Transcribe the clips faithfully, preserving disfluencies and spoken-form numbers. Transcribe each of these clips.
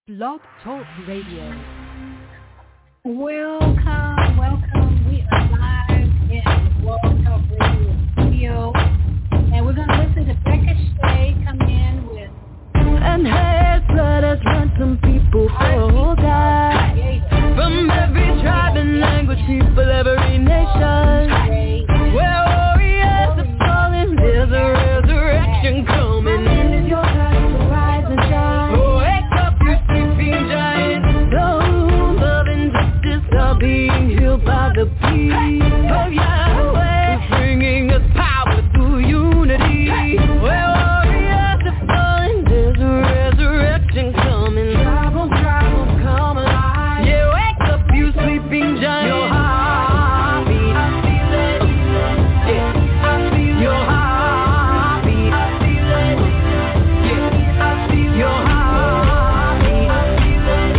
Blog Talk Radio. Welcome, welcome. We are live in the Blog Talk Radio studio, and we're going to listen to Becca Shea come in with And has blood has run some people for God. From every tribe and language, people, every nation. Where warriors are falling, there's a resurrection coming. It's your time to rise and shine. Wake up, you sleeping giant. Those love and justice are being healed by the peace of Yahweh, bringing us power through unity. Where warriors are falling, there's a resurrection coming. Tribe on tribe on come alive. Yeah, wake up, you sleeping giant. Your heartbeat, I feel it. Yeah, I feel your heartbeat. I feel it. Yeah, I feel your heartbeat. I feel it.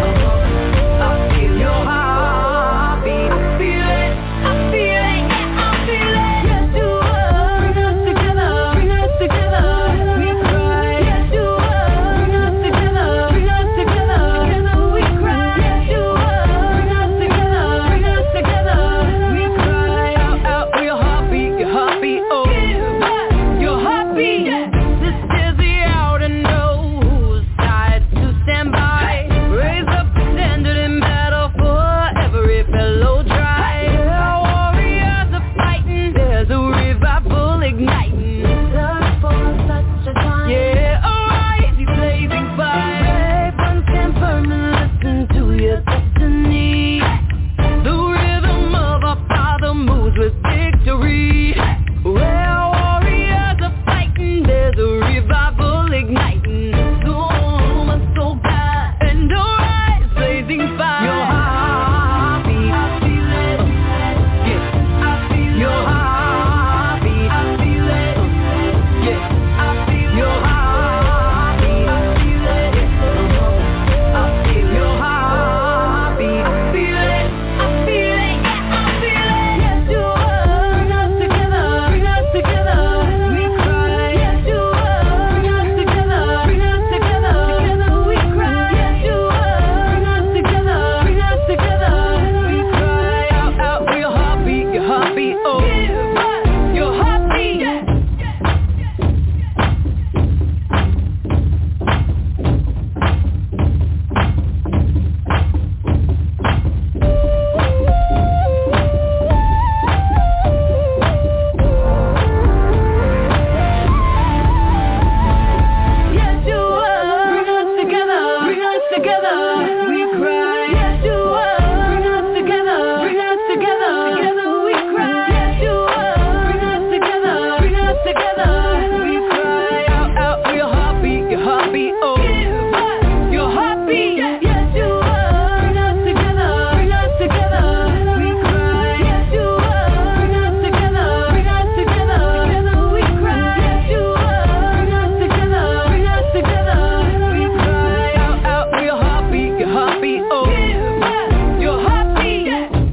Yeah, I feel your heartbeat. I feel it. I feel it. Yeah, I feel it. Yes, you are. Bring us together. Bring us together. We cry. Yes, you are. Bring us together. Bring us together. Together we cry. Yes, you are. Bring us together. Bring us together. We cry. Out, out for your heartbeat, your heartbeat. Oh, your heartbeat. This is the hour to know whose side to stand by. Raise up the standard in battle for every fellow tribe. Yeah, warriors are fighting. There's a revival igniting. Search for such a time. Yeah, arise, you blazing fire. Brave ones stand firm and listen to your destiny. The rhythm of our Father moves with victory. Where warriors are fighting, there's a revival igniting. So much so God, and arise, blazing fire. Your heartbeat, I feel it. Yeah, I feel your heartbeat. I feel it. Yeah, I feel your heartbeat. I feel it. Yeah, I feel your heartbeat. I feel it. I feel it. Yeah, I feel it. Yes, you are. Bring us together. Bring us together. We cry. Yes, you are. Bring us together. Bring us together. Together we cry. Yes, you are. Bring us together. Bring us together. We cry. Out, out for your heartbeat. Your heartbeat. Oh, your heartbeat. Yes, you are. Bring us together. Bring us together. We cry. Yes, you are. Bring us together. Bring us together. Together we cry. Yes, you are. Bring us together. Bring us together. We cry. Out, out for your heartbeat. Your heartbeat. Oh, your heartbeat. Yes, you are. Bring us together. Bring us together. We cry. Yes, you are. Bring us together. Bring us together. Together we cry. Yes, you are. Bring us together. Bring us together. We cry. Out, out for your heartbeat. Your heartbeat. Oh, your heartbeat.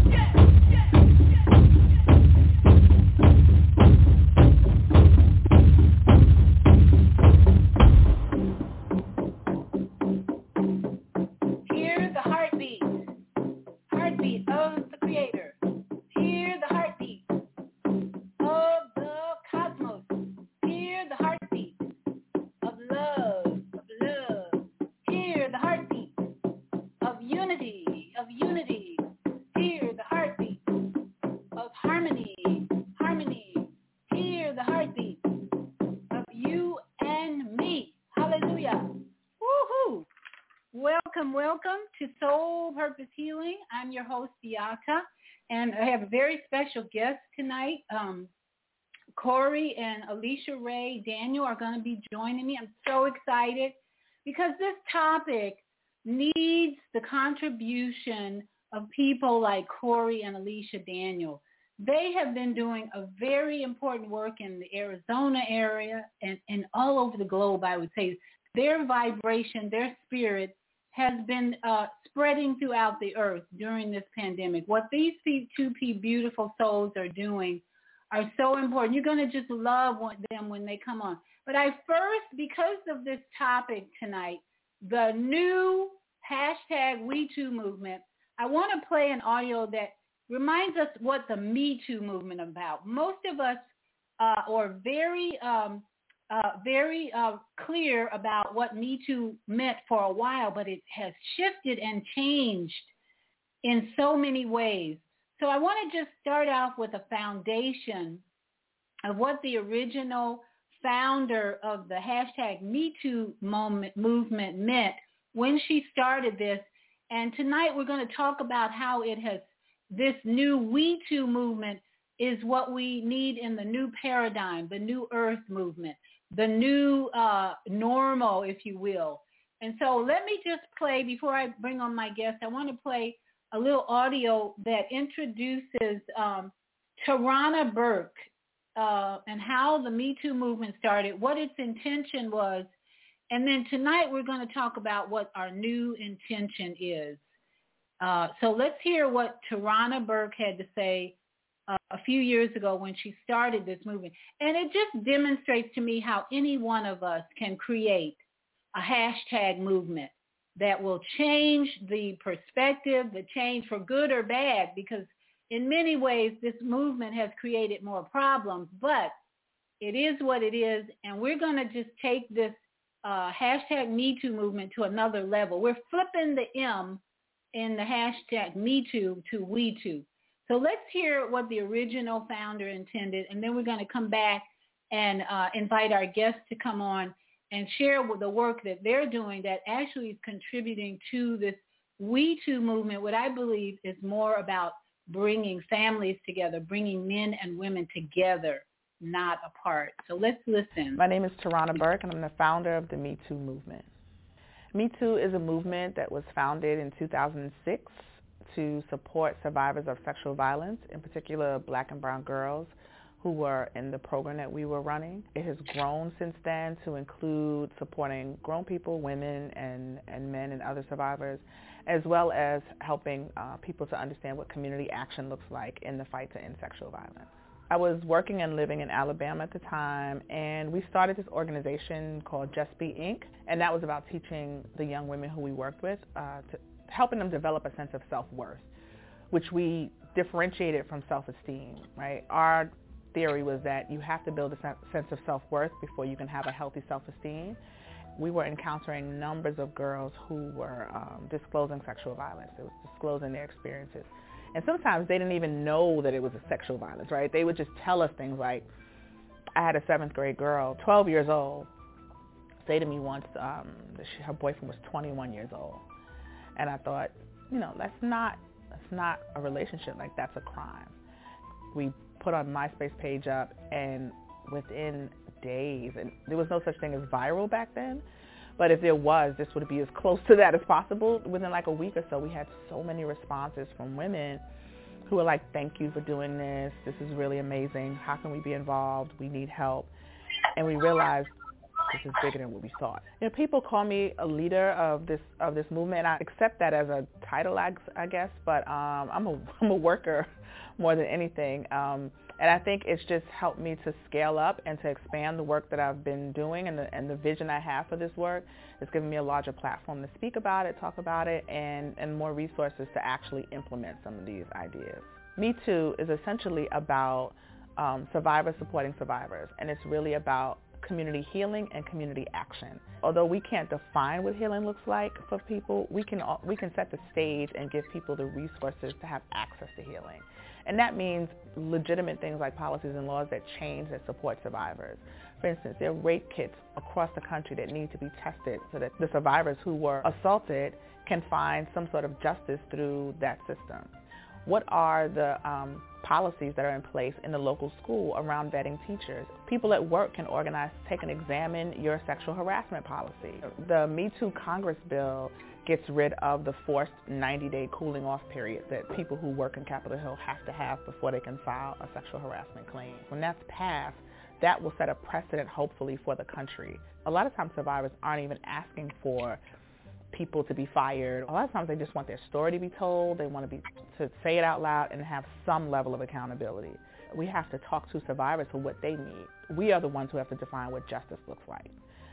Hear the heartbeat, heartbeat of the Creator. Hear the heartbeat of the cosmos. Hear the heartbeat of love, of love. Hear the heartbeat of unity, of unity. Hear the heartbeat of harmony, harmony. Hear the heartbeat of you and me. Hallelujah. Woohoo! Welcome, welcome to Soul Purpose Healing. I'm your host, Bianca, and I have a very special guest tonight. Um, Corey and Alicia Ray Daniel are going to be joining me. I'm so excited because this topic needs the contribution of people like Corey and Alicia Daniel. They have been doing a very important work in the Arizona area and, and all over the globe, I would say. Their vibration, their spirit has been uh, spreading throughout the earth during this pandemic. What these two beautiful souls are doing are so important. You're going to just love them when they come on. But I first, because of this topic tonight, the new hashtag We Too movement, I want to play an audio that reminds us what the Me Too movement is about. Most of us uh, are very, um, uh, very uh, clear about what Me Too meant for a while, but it has shifted and changed in so many ways. So I want to just start off with a foundation of what the original founder of the hashtag Me Too moment, movement meant when she started this. And tonight we're going to talk about how it has, this new We Too movement is what we need in the new paradigm, the new earth movement, the new uh, normal, if you will. And so let me just play, before I bring on my guest, I want to play a little audio that introduces um, Tarana Burke uh, and how the Me Too movement started, what its intention was. And then tonight we're going to talk about what our new intention is. Uh, so let's hear what Tarana Burke had to say uh, a few years ago when she started this movement. And it just demonstrates to me how any one of us can create a hashtag movement that will change the perspective, the change for good or bad, because in many ways this movement has created more problems, but it is what it is. And we're going to just take this uh, hashtag Me Too movement to another level. We're flipping the M in the hashtag Me Too to We Too. So let's hear what the original founder intended, and then we're going to come back and uh, invite our guests to come on and share with the work that they're doing that actually is contributing to this We Too movement, what I believe is more about bringing families together, bringing men and women together, not apart. So let's listen. My name is Tarana Burke, and I'm the founder of the Me Too movement. Me Too is a movement that was founded in two thousand six to support survivors of sexual violence, in particular black and brown girls who were in the program that we were running. It has grown since then to include supporting grown people, women, and, and men and other survivors, as well as helping uh, people to understand what community action looks like in the fight to end sexual violence. I was working and living in Alabama at the time, and we started this organization called Just Be Incorporated, and that was about teaching the young women who we worked with, uh, to helping them develop a sense of self-worth, which we differentiated from self-esteem, right? Our theory was that you have to build a sense of self-worth before you can have a healthy self-esteem. We were encountering numbers of girls who were um, disclosing sexual violence. They were disclosing their experiences. And sometimes they didn't even know that it was a sexual violence, right? They would just tell us things like, I had a seventh grade girl, twelve years old, say to me once um, that she, her boyfriend was twenty-one years old. And I thought, you know, that's not, that's not a relationship, like that's a crime. We put our MySpace page up, and within days, and there was no such thing as viral back then, but if there was, this would be as close to that as possible. Within like a week or so, we had so many responses from women who were like, thank you for doing this. This is really amazing. How can we be involved? We need help. And we realized this is bigger than what we thought. You know, people call me a leader of this of this movement. I accept that as a title, I, I guess, but um, I'm a I'm a worker more than anything. Um, and I think it's just helped me to scale up and to expand the work that I've been doing, and the and the vision I have for this work. It's given me a larger platform to speak about it, talk about it, and, and more resources to actually implement some of these ideas. Me Too is essentially about um, survivors supporting survivors, and it's really about community healing and community action. Although we can't define what healing looks like for people, we can we can set the stage and give people the resources to have access to healing. And that means legitimate things like policies and laws that change, that support survivors. For instance, there are rape kits across the country that need to be tested so that the survivors who were assaulted can find some sort of justice through that system. What are the um, policies that are in place in the local school around vetting teachers? People at work can organize, take and examine your sexual harassment policy. The Me Too Congress bill gets rid of the forced ninety-day cooling off period that people who work in Capitol Hill have to have before they can file a sexual harassment claim. When that's passed, that will set a precedent, hopefully, for the country. A lot of times survivors aren't even asking for people to be fired. A lot of times they just want their story to be told. They want to be to say it out loud and have some level of accountability. We have to talk to survivors for what they need. We are the ones who have to define what justice looks like.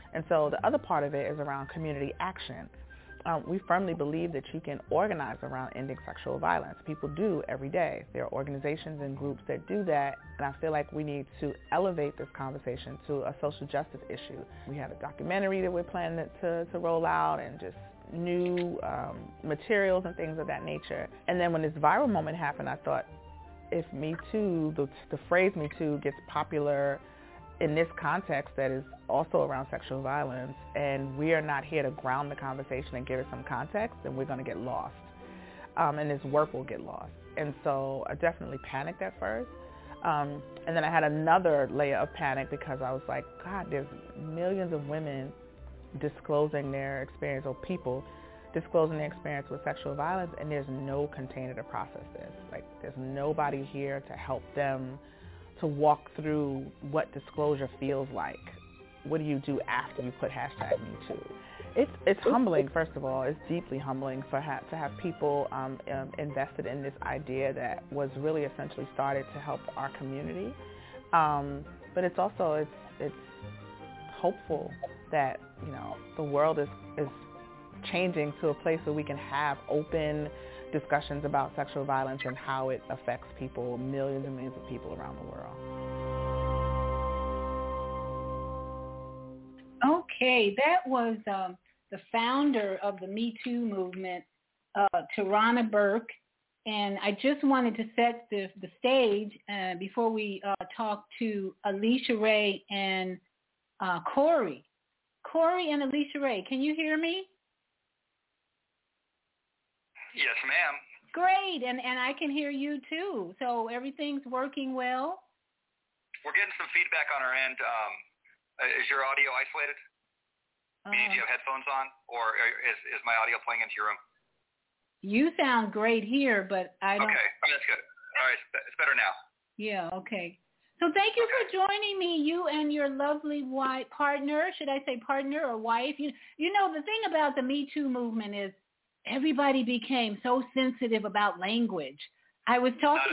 And so the other part of it is around community action. Um, we firmly believe that you can organize around ending sexual violence. People do every day. There are organizations and groups that do that, and I feel like we need to elevate this conversation to a social justice issue. We have a documentary that we're planning to, to roll out, and just new um, materials and things of that nature. And then when this viral moment happened, I thought, if Me Too, the, the phrase Me Too gets popular in this context that is also around sexual violence, and we are not here to ground the conversation and give it some context, then we're going to get lost. Um, and this work will get lost. And so I definitely panicked at first. Um, and then I had another layer of panic because I was like, God, there's millions of women disclosing their experience, or people disclosing their experience with sexual violence, and there's no container to process this. Like, there's nobody here to help them to walk through what disclosure feels like. What do you do after you put hashtag Me Too? It's it's humbling, first of all. It's deeply humbling for ha- to have people um, um, invested in this idea that was really essentially started to help our community. Um, but it's also it's it's hopeful that, you know, the world is is changing to a place where we can have open discussions about sexual violence and how it affects people, millions and millions of people around the world. Okay, that was um, the founder of the Me Too movement, uh, Tarana Burke, and I just wanted to set the, the stage uh, before we uh, talk to Alicia Ray and uh, Corey. Corey and Alicia Ray, can you hear me? Yes, ma'am. Great, and, and I can hear you too. So everything's working well? We're getting some feedback on our end. Um, is your audio isolated? Uh, Meaning, do you have headphones on, or is, is my audio playing into your room? You sound great here, but I don't... Okay, oh, that's good. All right, it's better now. Yeah, okay. So thank you okay. for joining me, you and your lovely wife, partner, should I say partner or wife? You, you know, the thing about the Me Too movement is everybody became so sensitive about language. I was talking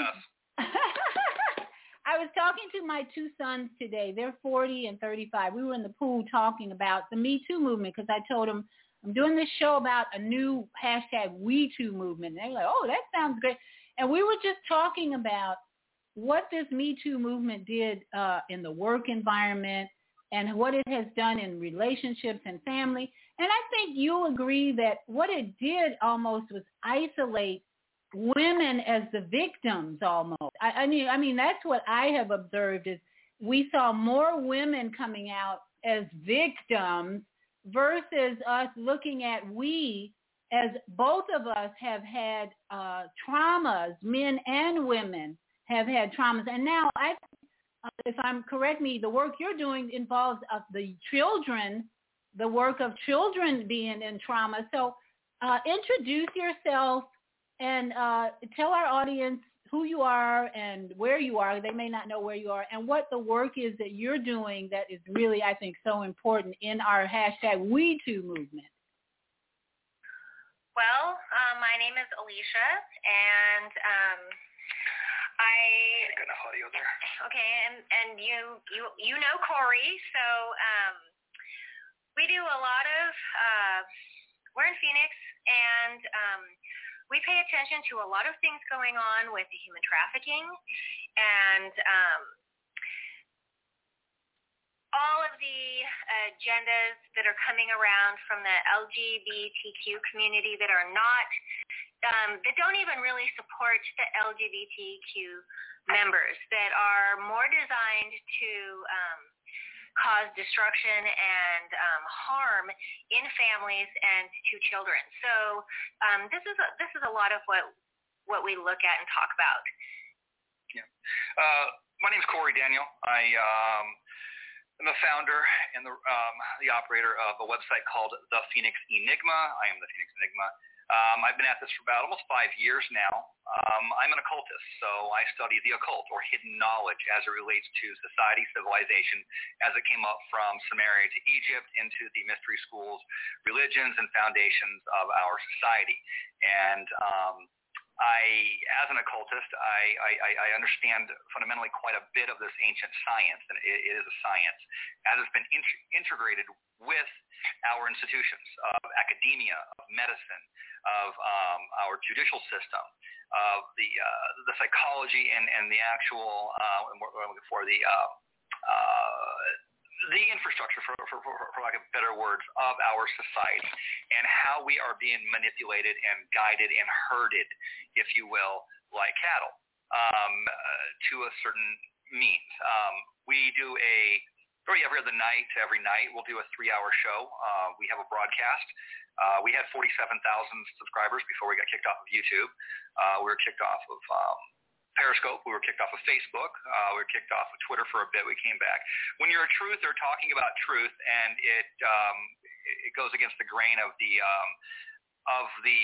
I was talking to my two sons today. They're forty and thirty-five. We were in the pool talking about the Me Too movement because I told them I'm doing this show about a new hashtag We Too movement. And they were like, oh, that sounds great. And we were just talking about what this Me Too movement did uh, in the work environment and what it has done in relationships and family. And I think you'll agree that what it did almost was isolate women as the victims almost. I, I mean, I mean, that's what I have observed is we saw more women coming out as victims versus us looking at we as both of us have had uh, traumas, men and women have had traumas. And now, I, uh, if I'm correct me, the work you're doing involves uh, the children, the work of children being in trauma. So uh, introduce yourself and uh, tell our audience who you are and where you are. They may not know where you are, and what the work is that you're doing that is really, I think, so important in our hashtag We Too movement. Well, um, my name is Alicia, and um, I... Got enough audio there. Okay, and, and you, you you know Corey, so um, we do a lot of... Uh, we're in Phoenix, and... Um, we pay attention to a lot of things going on with the human trafficking and um, all of the agendas that are coming around from the L G B T Q community that are not, um, that don't even really support the L G B T Q members, that are more designed to um, cause destruction and um, harm in families and to children. So um, this is a, this is a lot of what what we look at and talk about. Yeah, uh, my name is Corey Daniel. I um, am the founder and the um, the operator of a website called The Phoenix Enigma. I am the Phoenix Enigma. Um, I've been at this for about almost five years now. Um, I'm an occultist, so I study the occult or hidden knowledge as it relates to society, civilization, as it came up from Sumeria to Egypt into the mystery schools, religions, and foundations of our society. And um, I, as an occultist, I, I, I understand fundamentally quite a bit of this ancient science, and it, it is a science, as it's been int- integrated with our institutions of academia, of medicine, of um, our judicial system, of the uh, the psychology and, and the actual, uh, and what I'm looking for, the uh, uh, the infrastructure, for, for, for, for lack of better words, of our society, and how we are being manipulated and guided and herded, if you will, like cattle, um, uh, to a certain means. Um, we do a, or every other night, every night, we'll do a three-hour show. Uh, we have a broadcast. Uh, we had forty-seven thousand subscribers before we got kicked off of YouTube. Uh, we were kicked off of um, Periscope. We were kicked off of Facebook. Uh, we were kicked off of Twitter for a bit. We came back. When you're a truther talking about truth, and it um, it goes against the grain of the um, of the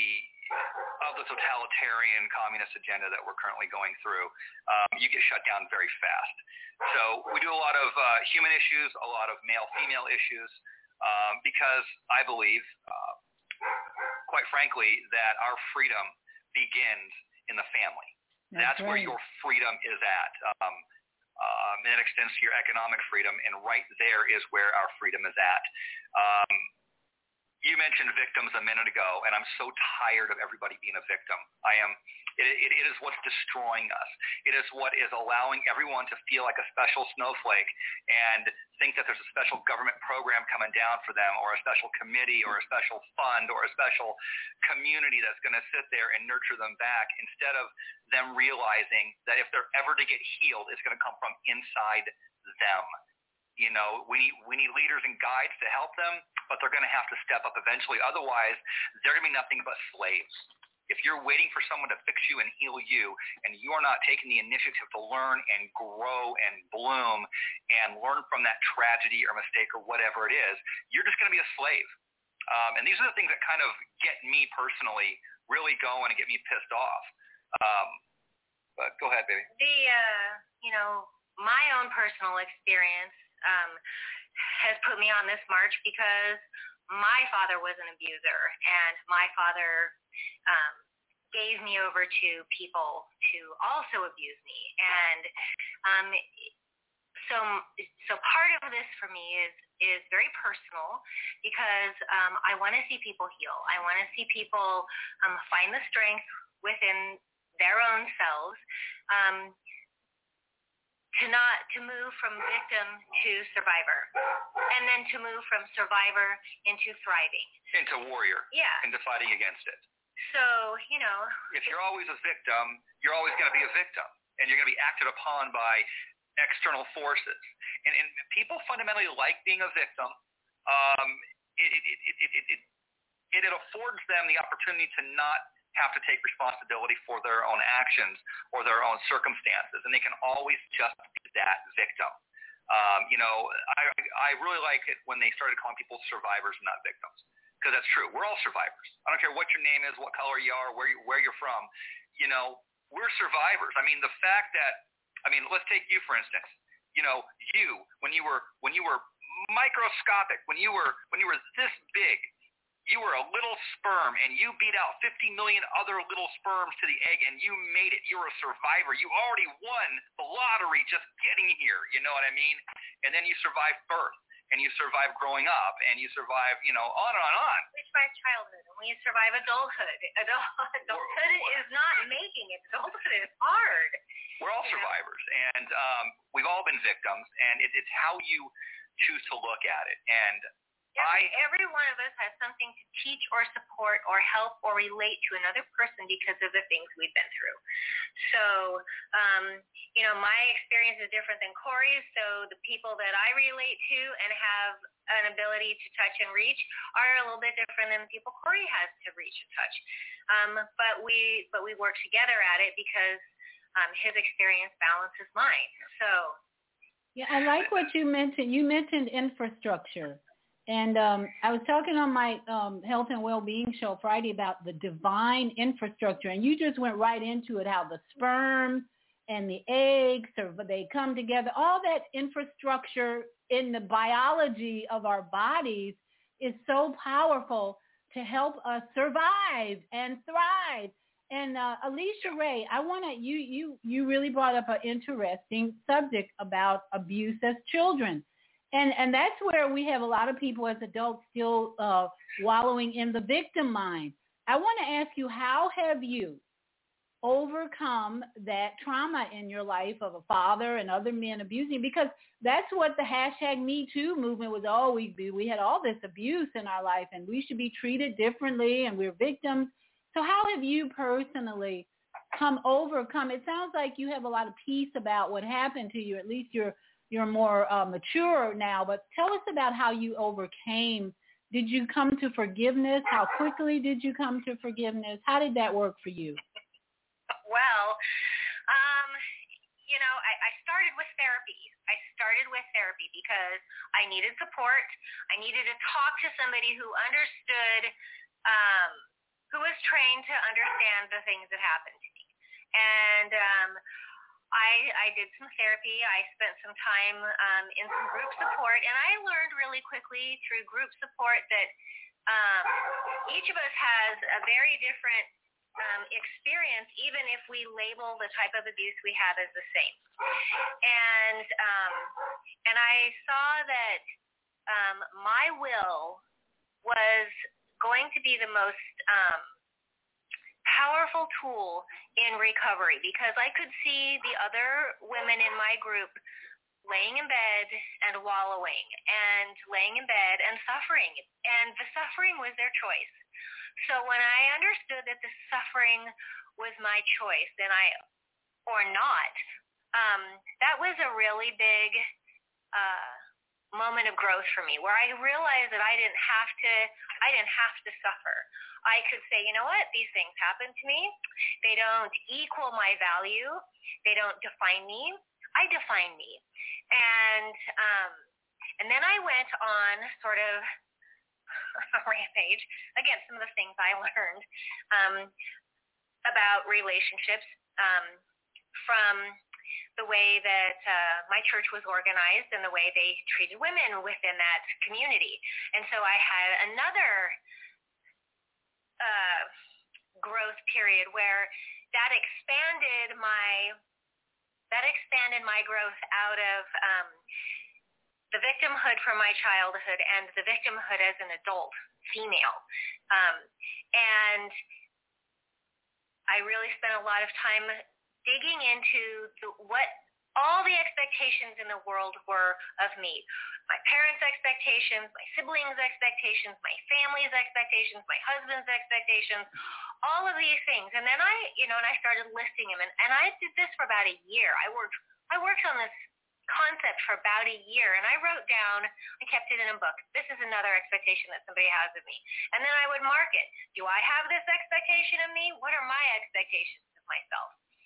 of the totalitarian communist agenda that we're currently going through, um, you get shut down very fast. So we do a lot of uh, human issues, a lot of male-female issues, um, because I believe, uh, quite frankly, that our freedom begins in the family. That's, That's right. Where your freedom is at. Um, um, and it extends to your economic freedom, and right there is where our freedom is at. Um, you mentioned victims a minute ago, and I'm so tired of everybody being a victim. I am. It, it, it is what's destroying us. It is what is allowing everyone to feel like a special snowflake and think that there's a special government program coming down for them, or a special committee, or a special fund, or a special community that's going to sit there and nurture them back, instead of them realizing that if they're ever to get healed, it's going to come from inside them. You know, we need, we need leaders and guides to help them, but they're going to have to step up eventually. Otherwise, they're going to be nothing but slaves. If you're waiting for someone to fix you and heal you, and you're not taking the initiative to learn and grow and bloom and learn from that tragedy or mistake or whatever it is, you're just going to be a slave. Um, and these are the things that kind of get me personally really going and get me pissed off. Um, but go ahead, baby. The, uh, you know, my own personal experience um, has put me on this march because my father was an abuser, and my father um, gave me over to people to also abuse me. And um, so so part of this for me is is very personal, because um, I want to see people heal. I want to see people um, find the strength within their own selves, um, to not to move from victim to survivor, and then to move from survivor into thriving, into warrior, yeah, into fighting against it. So, you know, if you're always a victim, you're always going to be a victim, and you're going to be acted upon by external forces. And, and people fundamentally like being a victim. Um, it, it, it, it, it, it, it affords them the opportunity to not have to take responsibility for their own actions or their own circumstances, and they can always just be that victim. Um, you know, I, I really like it when they started calling people survivors and not victims, because that's true. We're all survivors. I don't care what your name is, what color you are, where you, where you're from. You know, we're survivors. I mean, the fact that, I mean, let's take you for instance. You know, you when you were when you were microscopic, when you were when you were this big, you were a little sperm, and you beat out fifty million other little sperms to the egg, and you made it. You were a survivor. You already won the lottery just getting here. You know what I mean? And then you survived birth, and you survived growing up, and you survived, you know, on and on and on. We survive childhood, and we survive adulthood. Adult, adulthood we're, is not making it. Adulthood is hard. We're all survivors, know? and um, we've all been victims, and it, it's how you choose to look at it. And Every, every one of us has something to teach or support or help or relate to another person because of the things we've been through. So, um, you know, my experience is different than Corey's, so the people that I relate to and have an ability to touch and reach are a little bit different than the people Corey has to reach and touch. Um, but we but we work together at it because um, his experience balances mine. So, yeah, I like what you mentioned. You mentioned infrastructure. And um, I was talking on my um, health and well-being show Friday about the divine infrastructure, and you just went right into it, how the sperm and the eggs, or they come together. All that infrastructure in the biology of our bodies is so powerful to help us survive and thrive. and uh, Alicia Ray, I want to, you, you, you really brought up an interesting subject about abuse as children. And and that's where we have a lot of people as adults still uh, wallowing in the victim mind. I want to ask you, how have you overcome that trauma in your life of a father and other men abusing? Because that's what the hashtag Me Too movement was always be. We had all this abuse in our life, and we should be treated differently, and we're victims. So how have you personally come overcome? It sounds like you have a lot of peace about what happened to you. At least you're you're more uh, mature now. But tell us about how you overcame. Did you come to forgiveness? How quickly did you come to forgiveness? How did that work for you? Well, um, you know, I, I started with therapy. I started with therapy because I needed support. I needed to talk to somebody who understood, um, who was trained to understand the things that happened to me. And um, I, I did some therapy. I spent some time um, in some group support, and I learned really quickly through group support that um, each of us has a very different Um, experience, even if we label the type of abuse we have as the same. And um, and I saw that um, my will was going to be the most um, powerful tool in recovery, because I could see the other women in my group laying in bed and wallowing and laying in bed and suffering. And the suffering was their choice. So when I understood that the suffering was my choice, and I, or not, um, that was a really big uh, moment of growth for me, where I realized that I didn't have to, I didn't have to suffer. I could say, you know what, these things happen to me. They don't equal my value. They don't define me. I define me. And um, and then I went on sort of a rampage against some of the things I learned um, about relationships um, from the way that uh, my church was organized and the way they treated women within that community. And so I had another uh, growth period where that expanded my that expanded my growth out of um, the victimhood from my childhood and the victimhood as an adult female. Um, and I really spent a lot of time digging into the, what all the expectations in the world were of me. My parents' expectations, my siblings' expectations, my family's expectations, my husband's expectations, all of these things. And then I, you know, and I started listing them. And, and I did this for about a year. I worked, I worked on this concept for about a year, and I wrote down, I kept it in a book, this is another expectation that somebody has of me. And then I would mark it. Do I have this expectation of me? What are my expectations of myself?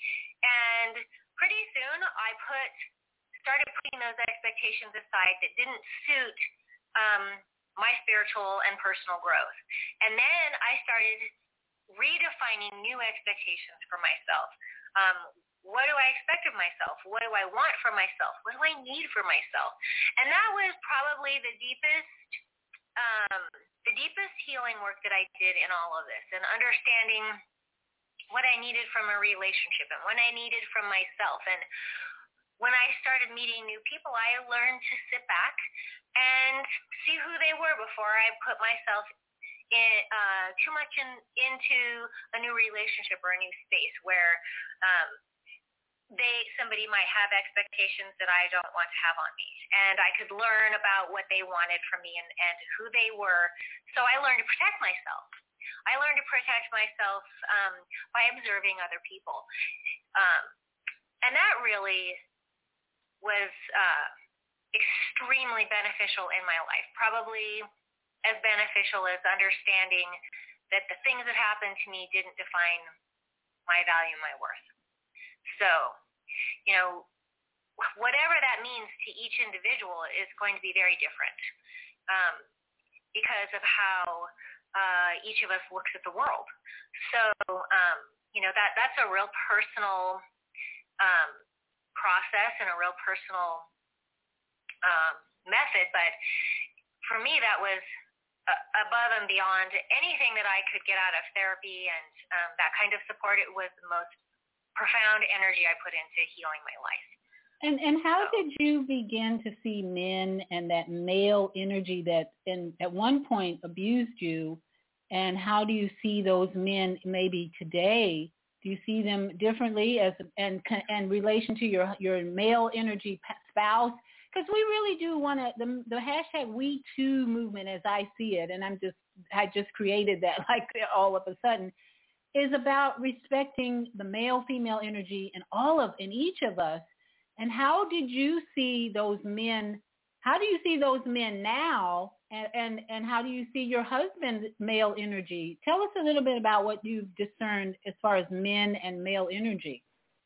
And pretty soon I put, started putting those expectations aside that didn't suit um, my spiritual and personal growth. And then I started redefining new expectations for myself. Um, What do I expect of myself? What do I want from myself? What do I need from myself? And that was probably the deepest, um, the deepest healing work that I did in all of this, and understanding what I needed from a relationship and what I needed from myself. And when I started meeting new people, I learned to sit back and see who they were before I put myself in, uh, too much in, into a new relationship or a new space where um, they somebody might have expectations that I don't want to have on me, and I could learn about what they wanted from me and, and who they were. So I learned to protect myself. I learned to protect myself um, by observing other people, um, and that really was uh, extremely beneficial in my life. Probably as beneficial as understanding that the things that happened to me didn't define my value and my worth. So, you know, whatever that means to each individual is going to be very different um, because of how uh, each of us looks at the world. So, um, you know, that that's a real personal um, process and a real personal um, method. But for me, that was uh, above and beyond anything that I could get out of therapy and um, that kind of support. It was the most profound energy I put into healing my life. And and how so. did you begin to see men and that male energy that in, at one point abused you, and how do you see those men maybe today? Do you see them differently as and and relation to your your male energy spouse? Because we really do want to the the hashtag We Too movement, as I see it, and I'm just I just created that like all of a sudden, is about respecting the male female energy in all of in each of us. And how did you see those men? How do you see those men now? And, and and how do you see your husband's male energy? Tell us a little bit about what you've discerned as far as men and male energy.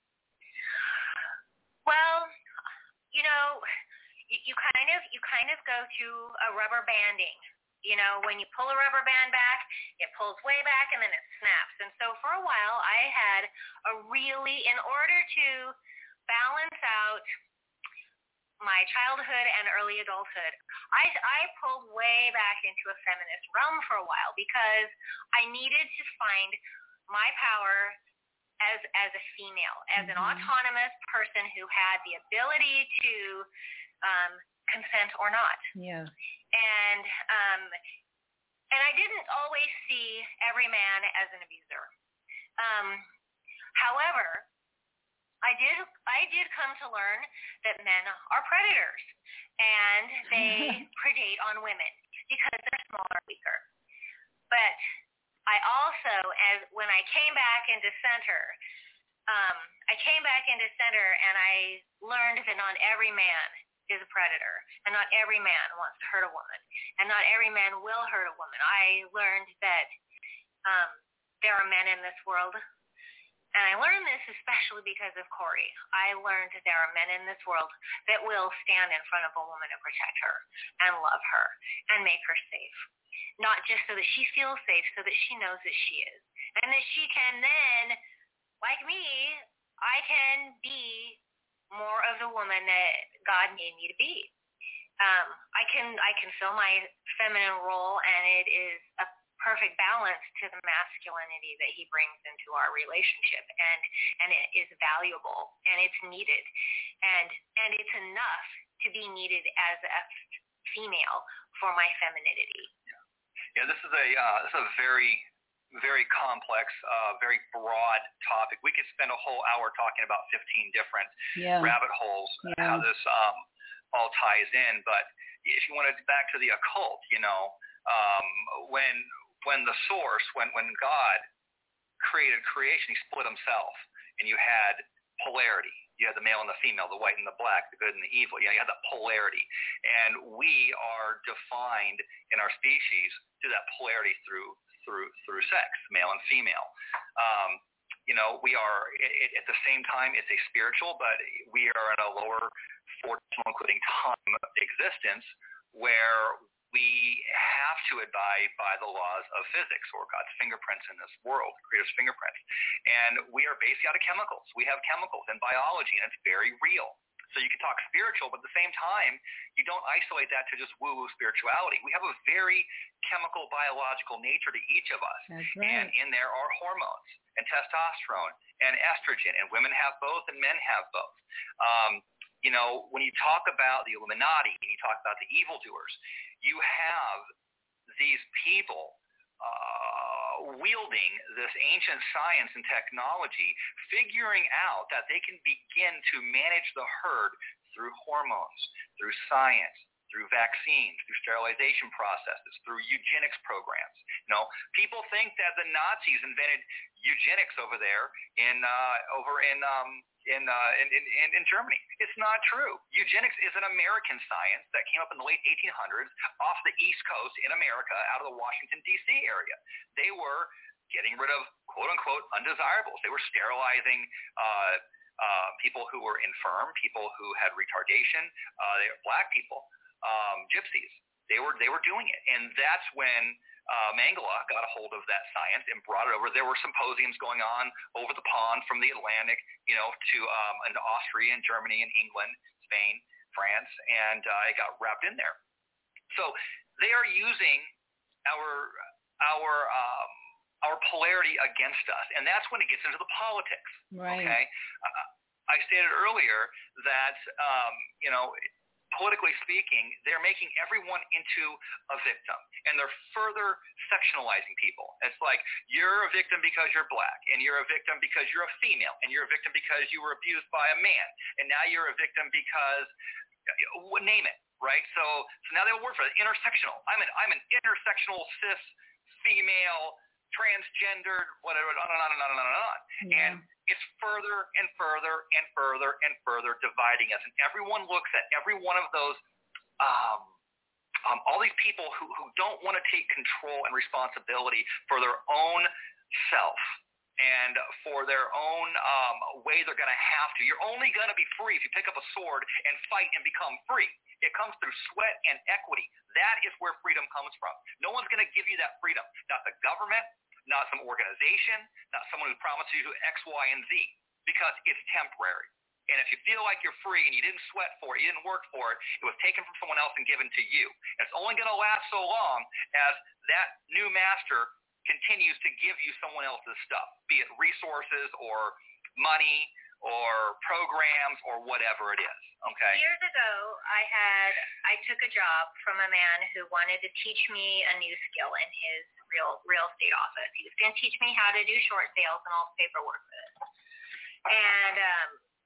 Well, you know, you, you kind of you kind of go through a rubber banding. You know, when you pull a rubber band back, it pulls way back and then it snaps. And so for a while, I had a really, in order to balance out my childhood and early adulthood, I, I pulled way back into a feminist realm for a while because I needed to find my power as as a female, as an mm-hmm. autonomous person who had the ability to um, consent or not. Yeah. And um, and I didn't always see every man as an abuser. Um, however, I did I did come to learn that men are predators, and they predate on women because they're smaller and weaker. But I also, as when I came back into center, um, I came back into center and I learned that not every man is a predator, and not every man wants to hurt a woman, and not every man will hurt a woman. I learned that um, there are men in this world. And I learned this especially because of Corey. I learned that there are men in this world that will stand in front of a woman and protect her and love her and make her safe. Not just so that she feels safe, so that she knows that she is. And that she can then, like me, I can be more of the woman that God made me to be. Um, I can I can fill my feminine role, and it is a perfect balance to the masculinity that he brings into our relationship, and and it is valuable and it's needed, and and it's enough to be needed as a female for my femininity. Yeah, yeah. This is a uh, this is a very very complex, uh, very broad topic. We could spend a whole hour talking about fifteen different yeah. rabbit holes and yeah. how this um, all ties in. But if you want to back to the occult, you know, um, when When the source, when, when God created creation, he split himself, and you had polarity. You had the male and the female, the white and the black, the good and the evil. You know, you had that polarity. And we are defined in our species through that polarity through through through sex, male and female. Um, you know, we are, it, at the same time, it's a spiritual, but we are in a lower four-dimensional, including time existence, where we have to abide by the laws of physics, or God's fingerprints in this world, the Creator's fingerprints. And we are based out of chemicals. We have chemicals and biology, and it's very real. So you can talk spiritual, but at the same time, you don't isolate that to just woo-woo spirituality. We have a very chemical, biological nature to each of us. That's right. And in there are hormones and testosterone and estrogen, and women have both and men have both. Um, you know, when you talk about the Illuminati and you talk about the evildoers, you have these people uh, wielding this ancient science and technology, figuring out that they can begin to manage the herd through hormones, through science, through vaccines, through sterilization processes, through eugenics programs. You know, people think that the Nazis invented eugenics over there in uh, over in um, in, uh, in in in Germany. It's not true. Eugenics is an American science that came up in the late eighteen hundreds off the East Coast in America, out of the Washington, D C area. They were getting rid of quote-unquote undesirables. They were sterilizing uh, uh, people who were infirm, people who had retardation, uh, they were black people, um, gypsies. They were they were doing it, and that's when Uh, Mengele got a hold of that science and brought it over. There were symposiums going on over the pond from the Atlantic, you know, to um, into Austria and Germany and England, Spain, France, and uh, it got wrapped in there. So they are using our our um, our polarity against us, and that's when it gets into the politics. Right. Okay. Uh, I stated earlier that um, you know, politically speaking, they're making everyone into a victim, and they're further sectionalizing people. It's like you're a victim because you're black, and you're a victim because you're a female, and you're a victim because you were abused by a man, and now you're a victim because name it, right? So, so now they have a word for it, intersectional. I'm an I'm an intersectional cis female transgendered whatever on and on and on and on and on. Yeah. And it's further and further and further and further dividing us. And everyone looks at every one of those, um, um, all these people who, who don't want to take control and responsibility for their own self and for their own um, way they're going to have to. You're only going to be free if you pick up a sword and fight and become free. It comes through sweat and equity. That is where freedom comes from. No one's going to give you that freedom. Not the government, not some organization, not someone who promises you X, Y, and Z, because it's temporary. And if you feel like you're free and you didn't sweat for it, you didn't work for it, it was taken from someone else and given to you. It's only going to last so long as that new master continues to give you someone else's stuff, be it resources or money or programs or whatever it is. Okay. Years ago, I had I took a job from a man who wanted to teach me a new skill in his real real estate office. He was going to teach me how to do short sales and all the paperwork for it. And um,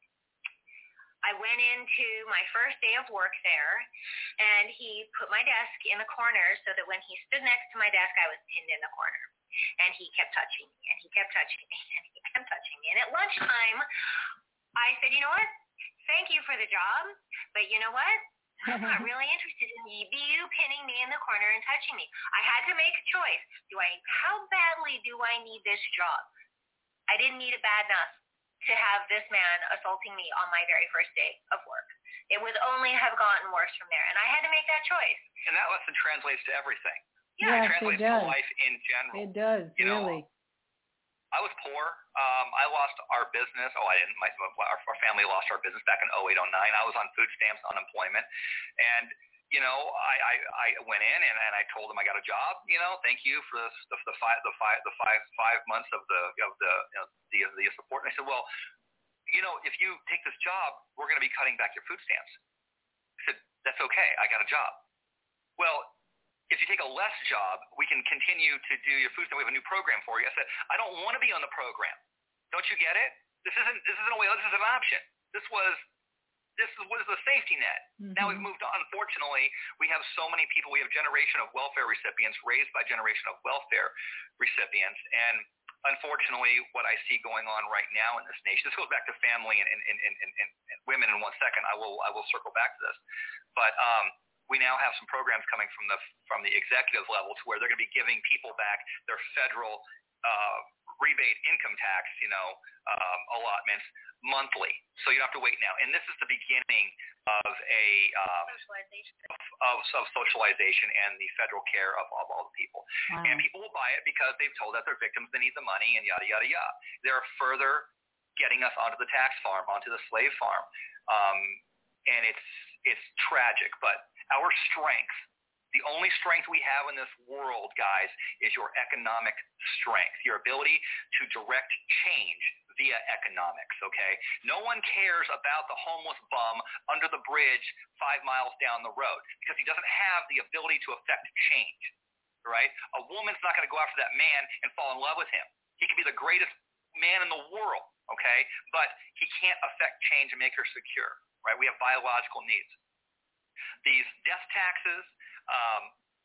I went into my first day of work there, and he put my desk in the corner so that when he stood next to my desk, I was pinned in the corner. And he kept touching me, and he kept touching me, and he kept touching me. And at lunchtime, I said, you know what? Thank you for the job, but you know what? I'm not really interested in you pinning me in the corner and touching me. I had to make a choice. Do I? How badly do I need this job? I didn't need it bad enough to have this man assaulting me on my very first day of work. It would only have gotten worse from there, and I had to make that choice. And that lesson translates to everything. Yeah, it yes, translates it does. to life in general. It does, you really. Know, I was poor. Um, I lost our business. Oh, I didn't. My, our, our family lost our business back in oh eight, oh nine. I was on food stamps, unemployment. And, you know, I, I, I went in and, and I told them I got a job. You know, thank you for the, the, the, five, the, five, the five, five months of the, of the, you know, the, the support. And I said, well, you know, if you take this job, we're going to be cutting back your food stamps. I said, that's okay. I got a job. Well, if you take a less job, we can continue to do your food stamp. We have a new program for you. I said, I don't want to be on the program. Don't you get it? This isn't, this isn't a way, this is an option. This was, this was the safety net. Mm-hmm. Now we've moved on. Unfortunately, we have so many people. We have a generation of welfare recipients raised by a generation of welfare recipients. And unfortunately, what I see going on right now in this nation, this goes back to family and, and, and, and, and, and women in one second. I will, I will circle back to this. But, um, we now have some programs coming from the from the executive level to where they're going to be giving people back their federal uh, rebate income tax, you know, um, allotments monthly. So you don't have to wait now. And this is the beginning of a um, Socialization. Of, of socialization and the federal care of, of all the people. Wow. And people will buy it because they've told that they're victims, they need the money, and yada yada yada. They're further getting us onto the tax farm, onto the slave farm, um, and it's it's tragic, but. Our strength, the only strength we have in this world, guys, is your economic strength, your ability to direct change via economics, okay? No one cares about the homeless bum under the bridge five miles down the road because he doesn't have the ability to affect change, right? A woman's not going to go after that man and fall in love with him. He could be the greatest man in the world, okay? But he can't affect change and make her secure, right? We have biological needs. These death taxes, um,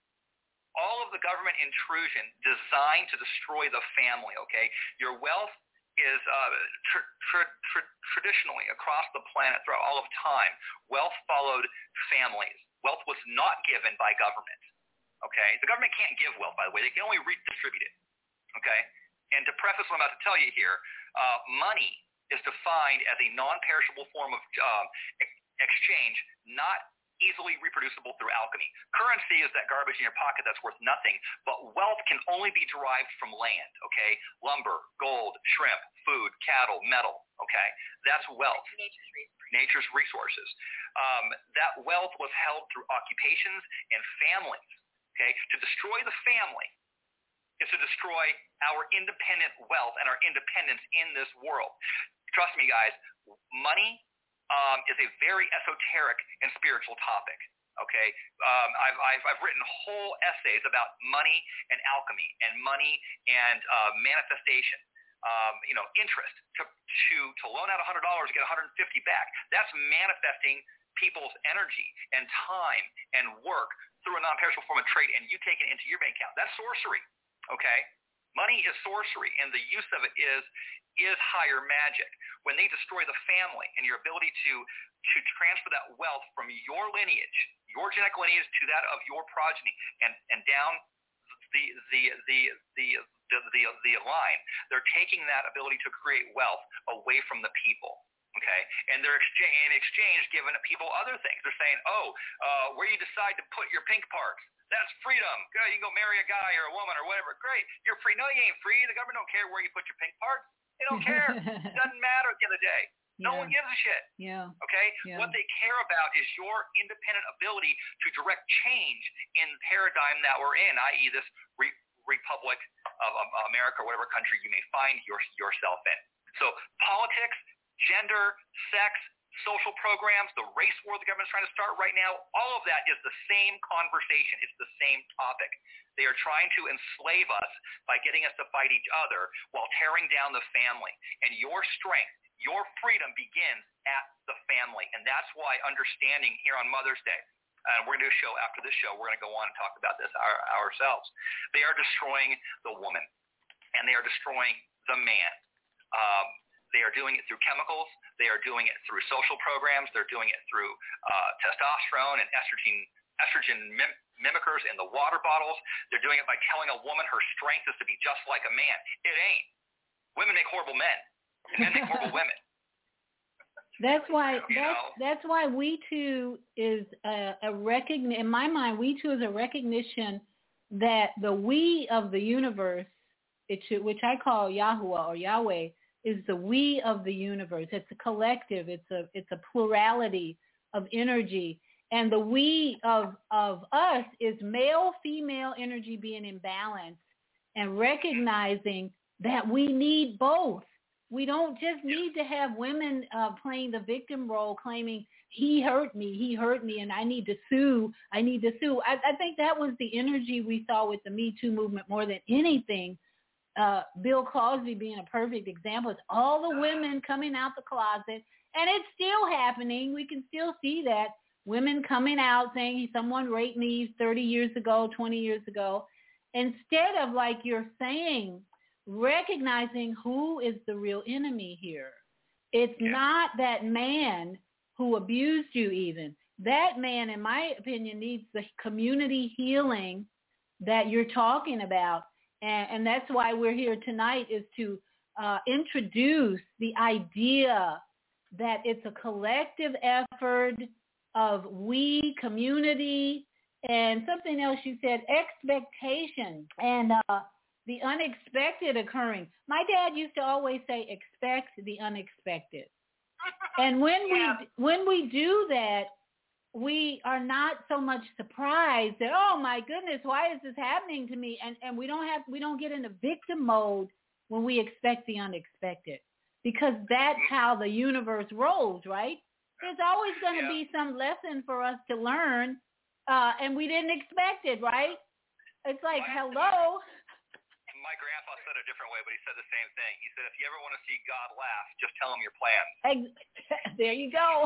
all of the government intrusion designed to destroy the family, okay? Your wealth is uh, tr- tr- tr- traditionally across the planet throughout all of time, wealth followed families. Wealth was not given by government, okay? The government can't give wealth, by the way. They can only redistribute it, okay? And to preface what I'm about to tell you here, uh, money is defined as a non-perishable form of uh, exchange, not easily reproducible through alchemy. Currency is that garbage in your pocket that's worth nothing, but wealth can only be derived from land, okay? Lumber, gold, shrimp, food, cattle, metal, okay? That's wealth. Nature's resources. Nature's resources. Um, that wealth was held through occupations and families, okay? To destroy the family is to destroy our independent wealth and our independence in this world. Trust me, guys, money um, is a very esoteric and spiritual topic. Okay, um, I've, I've I've written whole essays about money and alchemy and money and uh, manifestation. Um, you know, interest to to to loan out one hundred dollars and get one hundred fifty back. That's manifesting people's energy and time and work through a non-perishable form of trade, and you take it into your bank account. That's sorcery. Okay, money is sorcery, and the use of it is is higher magic. When they destroy the family and your ability to to transfer that wealth from your lineage, your genetic lineage, to that of your progeny, and, and down the the the the the, the, the line, they're taking that ability to create wealth away from the people. Okay, and they're exchange, in exchange giving people other things. They're saying, oh, uh, where you decide to put your pink parts, that's freedom. Good, you can go marry a guy or a woman or whatever. Great, you're free. No, you ain't free. The government don't care where you put your pink parts. They don't care. It doesn't matter at the end of the day. No yeah. one gives a shit. Yeah. Okay? Yeah. What they care about is your independent ability to direct change in the paradigm that we're in, that is this re- Republic of um, America, whatever country you may find your, yourself in. So politics, gender, sex, social programs, the race war the government's trying to start right now, all of that is the same conversation. It's the same topic. They are trying to enslave us by getting us to fight each other while tearing down the family. And your strength, your freedom begins at the family. And that's why understanding here on Mother's Day, and we're going to do a show after this show, we're going to go on and talk about this our, ourselves. They are destroying the woman, and they are destroying the man. Um, they are doing it through chemicals. They are doing it through social programs. They're doing it through uh, testosterone and estrogen, estrogen mim- mimickers in the water bottles. They're doing it by telling a woman her strength is to be just like a man. It ain't. Women make horrible men, and men make horrible women. That's why You that's know? that's why We Too is a, a recognition. In my mind, We Too is a recognition that the we of the universe, it should, which I call Yahuwah or Yahweh, is the we of the universe. It's a collective. It's a it's a plurality of energy, and the we of of us is male female energy being in balance, and recognizing that we need both. We don't just need to have women uh, playing the victim role, claiming he hurt me, he hurt me, and I need to sue, I need to sue. I, I think that was the energy we saw with the Me Too movement more than anything. Uh, Bill Cosby being a perfect example. It's all the women coming out the closet, and it's still happening. We can still see that. Women coming out saying someone raped me thirty years ago, twenty years ago. Instead of, like you're saying, recognizing who is the real enemy here. It's yeah. not that man who abused you even. That man, in my opinion, needs the community healing that you're talking about. And, and that's why we're here tonight, is to uh, introduce the idea that it's a collective effort of we, community, and something else you said, expectation. And uh, the unexpected occurring. My dad used to always say, expect the unexpected. And when yeah. we when we do that, we are not so much surprised that, oh my goodness, why is this happening to me? And and we don't have we don't get into victim mode when we expect the unexpected, because that's how the universe rolls, right? There's always going to yeah. be some lesson for us to learn, uh, and we didn't expect it, right? It's like, well, hello. My grandpa said it a different way, but he said the same thing. He said, if you ever want to see God laugh, just tell him your plans. There you go.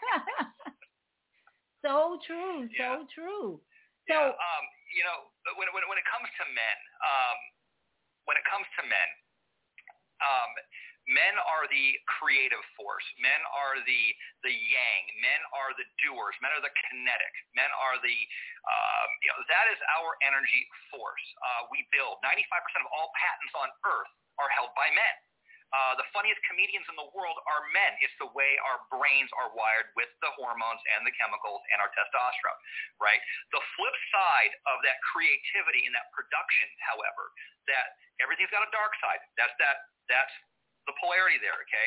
So true, yeah. so true. So, yeah, um, you know, when, when, when it comes to men, um, when it comes to men, um, men are the creative force. Men are the the yang. Men are the doers. Men are the kinetic. Men are the, um, you know, that is our energy force. Uh, we build. ninety-five percent of all patents on Earth are held by men. Uh, the funniest comedians in the world are men. It's the way our brains are wired with the hormones and the chemicals and our testosterone, right? The flip side of that creativity and that production, however, that everything's got a dark side. That's that. That's the polarity there, okay?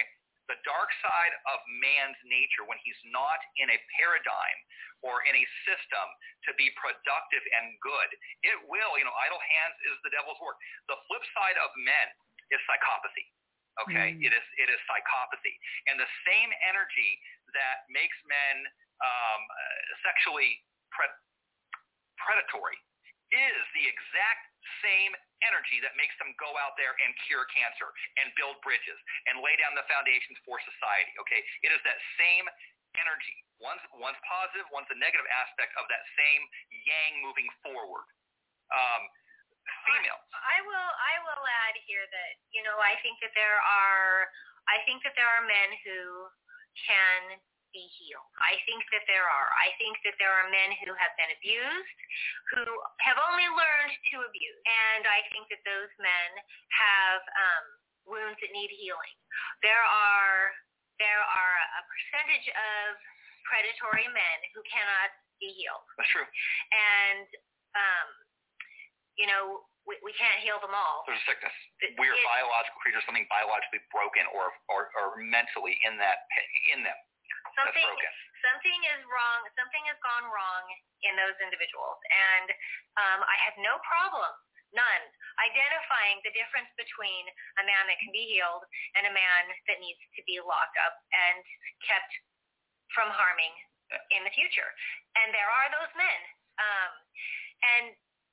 the dark side of man's nature, when he's not in a paradigm or in a system to be productive and good, it will, you know, idle hands is the devil's work. The flip side of men is psychopathy. Okay, mm. it is it is psychopathy, and the same energy that makes men um, sexually pre- predatory is the exact same energy that makes them go out there and cure cancer and build bridges and lay down the foundations for society. Okay, it is that same energy. One's one's positive, one's a negative aspect of that same yang moving forward. Um, females. I, I will I will add here that, you know, I think that there are I think that there are men who can be healed. I think that there are. I think that there are men who have been abused, who have only learned to abuse. And I think that those men have um, wounds that need healing. There are there are a percentage of predatory men who cannot be healed. That's true. And um, you know, we, we can't heal them all. There's a sickness. It, we are it, biological creatures, something biologically broken or, or, or mentally in that in them. Something something is wrong. Something has gone wrong in those individuals, and um, I have no problem, none, identifying the difference between a man that can be healed and a man that needs to be locked up and kept from harming in the future. And there are those men, um, and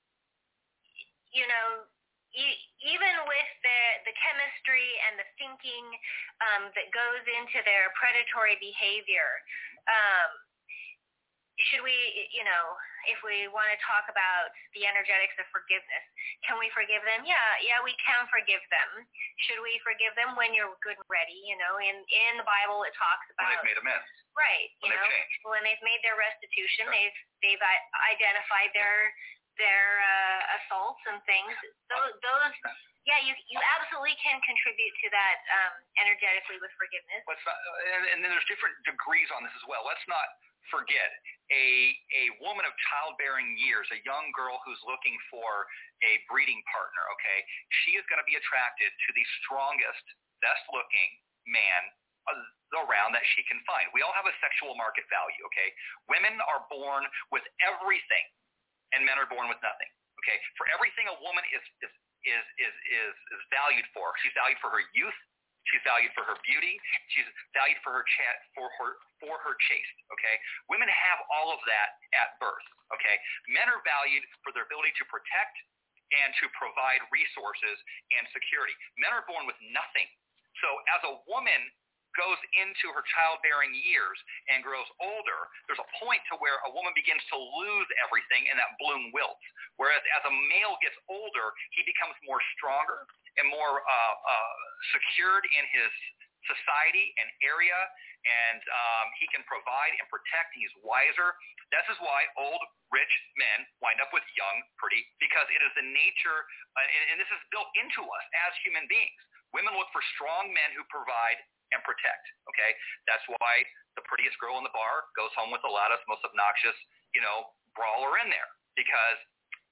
you know, e- even with the the chemistry and the thinking um, that goes into their predatory behavior, um, should we, you know, if we want to talk about the energetics of forgiveness, can we forgive them? Yeah, yeah, we can forgive them. Should we forgive them when you're good and ready? You know, in, in the Bible it talks about when they've made amends. Right. When you know, they've changed. When they've made their restitution, Sure. they've they've identified their their uh, assaults and things. Those, those, yeah, you you absolutely can contribute to that um, energetically with forgiveness. Let's not, and, and then there's different degrees on this as well. Let's not forget a a woman of childbearing years, a young girl who's looking for a breeding partner. Okay, she is going to be attracted to the strongest, best-looking man around that she can find. We all have a sexual market value. Okay, women are born with everything, and men are born with nothing. Okay, for everything a woman is is is is is, is valued for. She's valued for her youth. She's valued for her beauty. She's valued for her chat for her for her chaste. Okay, women have all of that at birth. Okay, men are valued for their ability to protect and to provide resources and security. Men are born with nothing. So as a woman goes into her childbearing years and grows older, there's a point to where a woman begins to lose everything and that bloom wilts. Whereas as a male gets older, he becomes more stronger and more uh, uh, secured in his society and area, and um, he can provide and protect. He's wiser. This is why old, rich men wind up with young, pretty, because it is the nature, uh, and, and this is built into us as human beings. Women look for strong men who provide and protect, okay? That's why the prettiest girl in the bar goes home with the loudest, most obnoxious, you know, brawler in there, because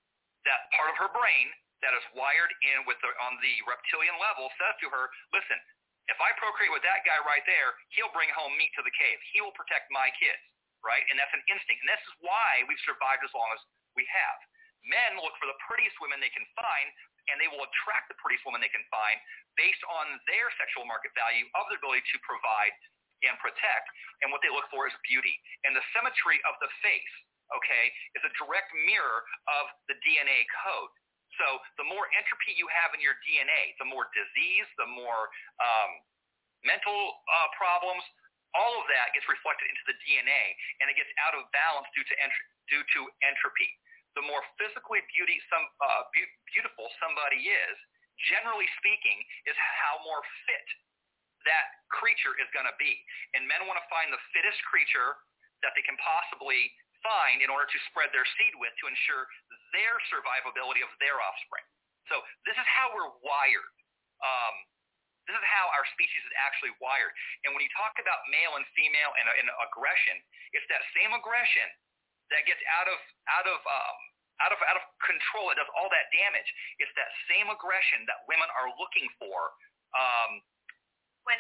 that part of her brain that is wired in with the, on the reptilian level says to her, listen, if I procreate with that guy right there, he'll bring home meat to the cave. He will protect my kids, right? And that's an instinct. And this is why we've survived as long as we have. Men look for the prettiest women they can find, and they will attract the prettiest woman they can find based on their sexual market value of their ability to provide and protect. And what they look for is beauty. And the symmetry of the face, okay, is a direct mirror of the D N A code. So the more entropy you have in your D N A, the more disease, the more um, mental uh, problems, all of that gets reflected into the D N A, and it gets out of balance due to entry, due to entropy. The more physically beauty, some, uh, be- beautiful somebody is, generally speaking, is how more fit that creature is going to be. And men want to find the fittest creature that they can possibly find in order to spread their seed with to ensure their survivability of their offspring. So this is how we're wired. Um, this is how our species is actually wired. And when you talk about male and female and, and aggression, it's that same aggression that gets out of out of um, out of out of control. It does all that damage. It's that same aggression that women are looking for. Um, when it's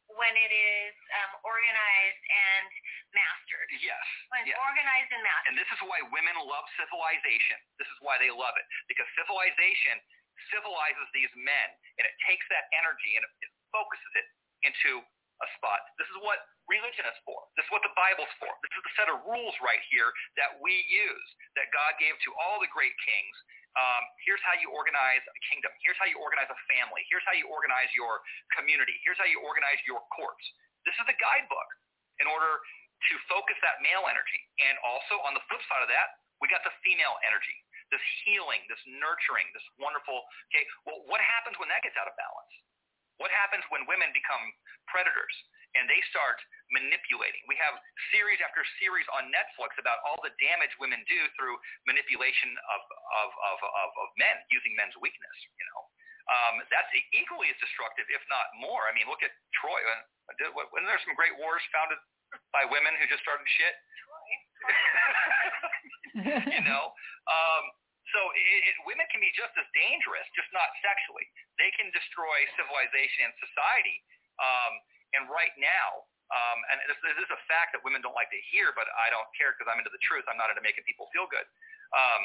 when it is um, organized and mastered. Yes. When it's yes. organized and mastered. And this is why women love civilization. This is why they love it. Because civilization civilizes these men, and it takes that energy and it focuses it into a spot. This is what religion is for. This is what the Bible's for. This is the set of rules right here that we use, that God gave to all the great kings. Um, here's how you organize a kingdom. Here's how you organize a family. Here's how you organize your community. Here's how you organize your courts. This is the guidebook in order to focus that male energy. And also on the flip side of that, we got the female energy, this healing, this nurturing, this wonderful, okay, well, what happens when that gets out of balance? What happens when women become predators and they start manipulating? We have series after series on Netflix about all the damage women do through manipulation of of of of, of men, using men's weakness. You know, um, that's equally as destructive, if not more. I mean, look at Troy. Wasn't there some great wars founded by women who just started shit? Troy. You know. Um, So it, it, women can be just as dangerous, just not sexually. They can destroy civilization and society. Um, and right now, um, and this, this is a fact that women don't like to hear, but I don't care because I'm into the truth. I'm not into making people feel good. Um,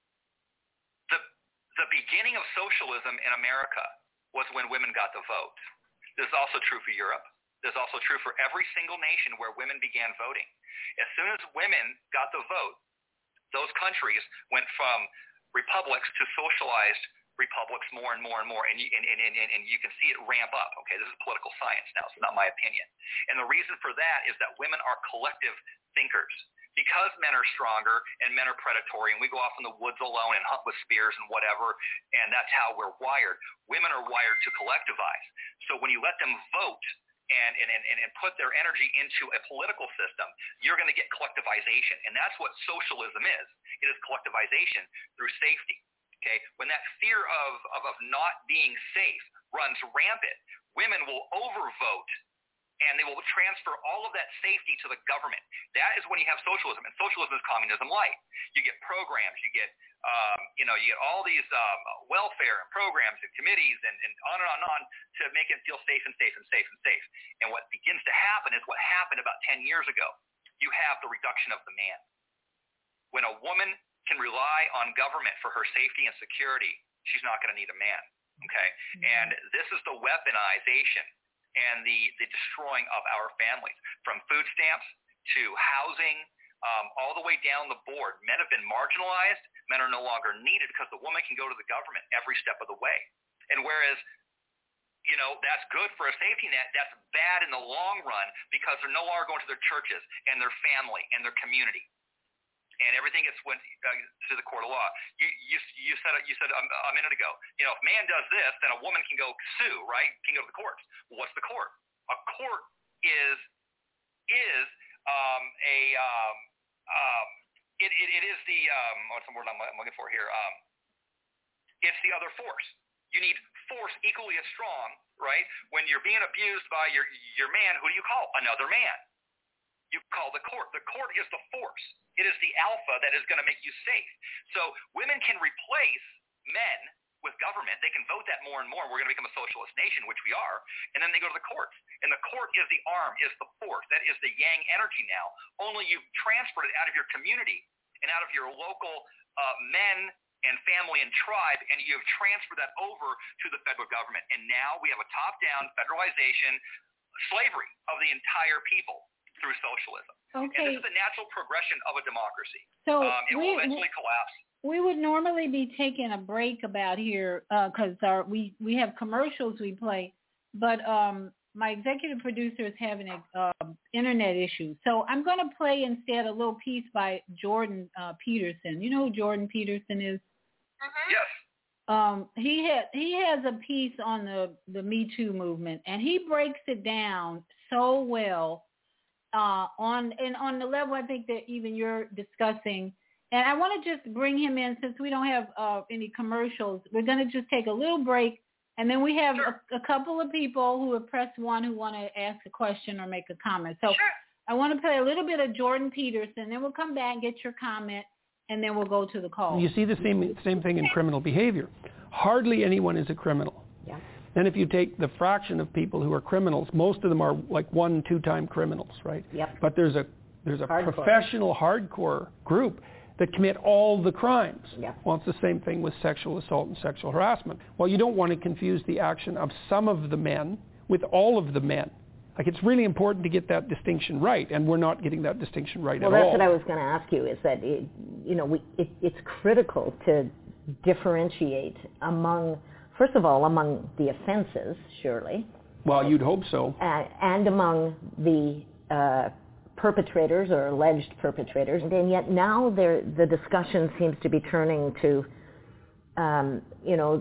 the the beginning of socialism in America was when women got the vote. This is also true for Europe. This is also true for every single nation where women began voting. As soon as women got the vote, those countries went from republics to socialized republics more and more and more, and you, and, and, and, and you can see it ramp up. Okay, this is political science now, so not my opinion. And the reason for that is that women are collective thinkers. Because men are stronger and men are predatory, and we go off in the woods alone and hunt with spears and whatever, and that's how we're wired. Women are wired to collectivize. So when you let them vote and, and, and, and put their energy into a political system, you're going to get collectivization. And that's what socialism is. It is collectivization through safety. Okay? When that fear of, of, of not being safe runs rampant, women will overvote, and they will transfer all of that safety to the government. That is when you have socialism. And socialism is communism light. You get programs, you get, um, you know, you get all these um, welfare and programs and committees and, and on and on and on to make it feel safe and safe and safe and safe. And what begins to happen is what happened about ten years ago. You have the reduction of the man. When a woman can rely on government for her safety and security, she's not going to need a man. Okay? Mm-hmm. And this is the weaponization and the, the destroying of our families, from food stamps to housing, um, all the way down the board. Men have been marginalized. Men are no longer needed because the woman can go to the government every step of the way. And whereas, you know, that's good for a safety net, that's bad in the long run because they're no longer going to their churches and their family and their community. And everything gets went uh, to the court of law. You you you said you said a, a minute ago. You know, if man does this, then a woman can go sue, right? Can go to the courts. Well, what's the court? A court is is um, a um, um, it, it it is the um, what's the word I'm, I'm looking for here? Um, it's the other force. You need force equally as strong, right? When you're being abused by your your man, who do you call? Another man. You call the court. The court is the force. It is the alpha that is going to make you safe. So women can replace men with government. They can vote that more and more. We're going to become a socialist nation, which we are. And then they go to the courts. And the court is the arm, is the force. That is the yang energy now. Only you've transferred it out of your community and out of your local uh, men and family and tribe, and you've transferred that over to the federal government. And now we have a top-down federalization, slavery of the entire people through socialism. Okay. And this is the natural progression of a democracy. So um, it we, will eventually collapse. We would normally be taking a break about here because uh, our we, we have commercials we play, but um, my executive producer is having an uh, internet issue. So I'm going to play instead a little piece by Jordan uh, Peterson. You know who Jordan Peterson is? Uh-huh. Yes. Um, he had he has a piece on the, the Me Too movement, and he breaks it down so well. Uh, on and on the level I think that even you're discussing, and I want to just bring him in since we don't have uh, any commercials. We're going to just take a little break, and then we have sure. a, a couple of people who have pressed one who want to ask a question or make a comment. So sure. I want to play a little bit of Jordan Peterson, then we'll come back and get your comment, and then we'll go to the call. You see the same same thing in criminal behavior. Hardly anyone is a criminal. Yeah. Then if you take the fraction of people who are criminals, most of them are like one, two-time criminals, right? Yep. But there's a there's a Hardcore. professional hardcore group that commit all the crimes. Yep. Well, it's the same thing with sexual assault and sexual harassment. Well, you don't want to confuse the action of some of the men with all of the men. Like, it's really important to get that distinction right, and we're not getting that distinction right well, at all. Well, that's what I was going to ask you, is that, it, you know, we, it, it's critical to differentiate among, first of all, among the offenses, surely. Well, you'd hope so. Uh, and among the uh, perpetrators or alleged perpetrators. And yet now the discussion seems to be turning to, um, you know,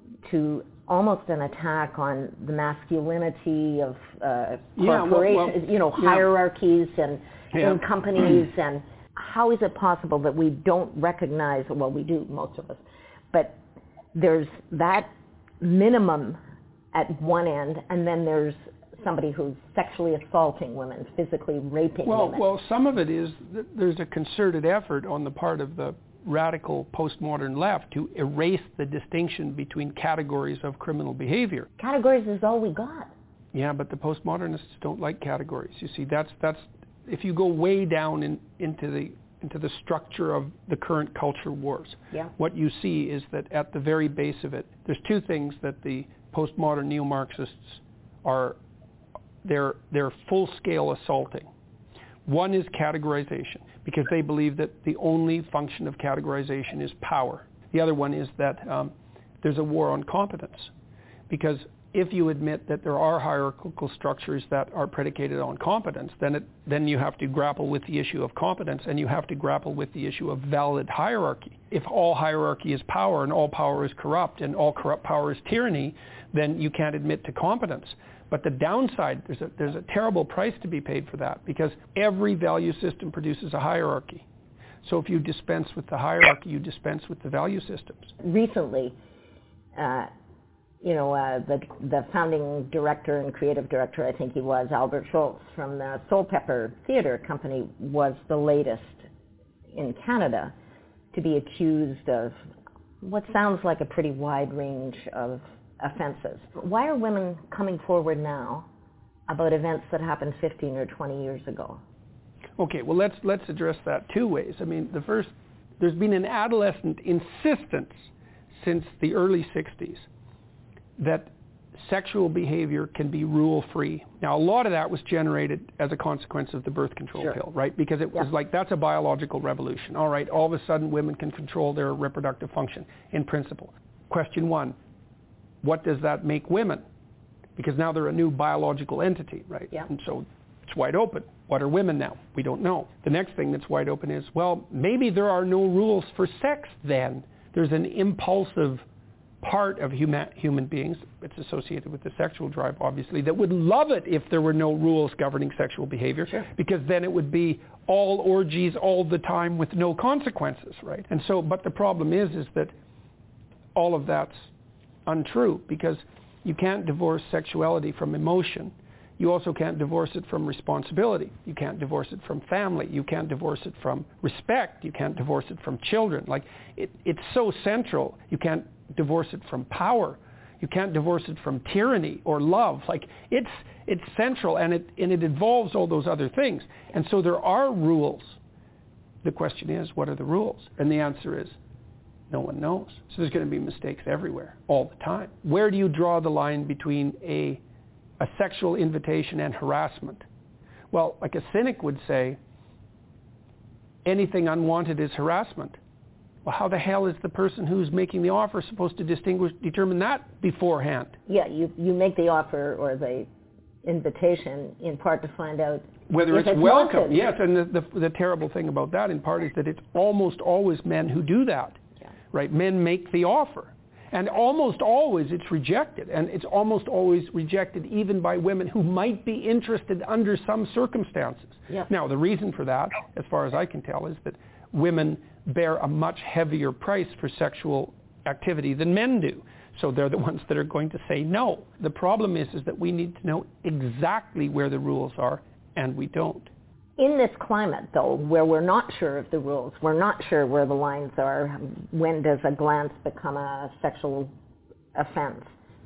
to almost an attack on the masculinity of uh, corporations, yeah, well, well, you know, yeah. hierarchies and yeah. in companies. And how is it possible that we don't recognize, well, we do, most of us, but there's that minimum at one end, and then there's somebody who's sexually assaulting women, physically raping well, women. Well, some of it is that there's a concerted effort on the part of the radical postmodern left to erase the distinction between categories of criminal behavior. Categories is all we got. Yeah, but the postmodernists don't like categories. You see, that's that's if you go way down in, into the into the structure of the current culture wars, yeah. what you see is that at the very base of it, there's two things that the postmodern neo-Marxists are they're they're full-scale assaulting. One is categorization, because they believe that the only function of categorization is power. The other one is that um, there's a war on competence, because if you admit that there are hierarchical structures that are predicated on competence, then it, then you have to grapple with the issue of competence, and you have to grapple with the issue of valid hierarchy. If all hierarchy is power and all power is corrupt and all corrupt power is tyranny, then you can't admit to competence. But the downside, there's a, there's a terrible price to be paid for that, because every value system produces a hierarchy. So if you dispense with the hierarchy, you dispense with the value systems. Recently, uh, you know, uh, the the founding director and creative director, I think he was, Albert Schultz from the Soul Pepper Theatre Company, was the latest in Canada to be accused of what sounds like a pretty wide range of offenses. Why are women coming forward now about events that happened fifteen or twenty years ago? Okay, well, let's let's address that two ways. I mean, the first, there's been an adolescent insistence since the early sixties that sexual behavior can be rule-free. Now, a lot of that was generated as a consequence of the birth control sure. pill, right? Because it was yeah. like, that's a biological revolution. All right, all of a sudden women can control their reproductive function in principle. Question one, what does that make women? Because now they're a new biological entity, right? Yeah. And so it's wide open. What are women now? We don't know. The next thing that's wide open is, well, maybe there are no rules for sex then. There's an impulsive part of human, human beings, it's associated with the sexual drive, obviously, that would love it if there were no rules governing sexual behavior, sure. because then it would be all orgies all the time with no consequences, right? And so, but the problem is, is that all of that's untrue, because you can't divorce sexuality from emotion. You also can't divorce it from responsibility. You can't divorce it from family. You can't divorce it from respect. You can't divorce it from children. Like, it, it's so central. You can't divorce it from power. You can't divorce it from tyranny or love. Like, it's it's central, and it and it involves all those other things. And so there are rules. The question is, what are the rules? And the answer is, no one knows. So there's going to be mistakes everywhere, all the time. Where do you draw the line between a a sexual invitation and harassment? Well, like a cynic would say, anything unwanted is harassment. Well, how the hell is the person who's making the offer supposed to distinguish, determine that beforehand? Yeah, you, you make the offer or the invitation in part to find out whether if it's, it's welcome. wanted. Yes, and the, the, the terrible thing about that in part is that it's almost always men who do that, yeah. right? Men make the offer. And almost always it's rejected, and it's almost always rejected even by women who might be interested under some circumstances. Yeah. Now, the reason for that, as far as I can tell, is that women bear a much heavier price for sexual activity than men do. So they're the ones that are going to say no. The problem is, is that we need to know exactly where the rules are, and we don't. In this climate, though, where we're not sure of the rules, we're not sure where the lines are, when does a glance become a sexual offense?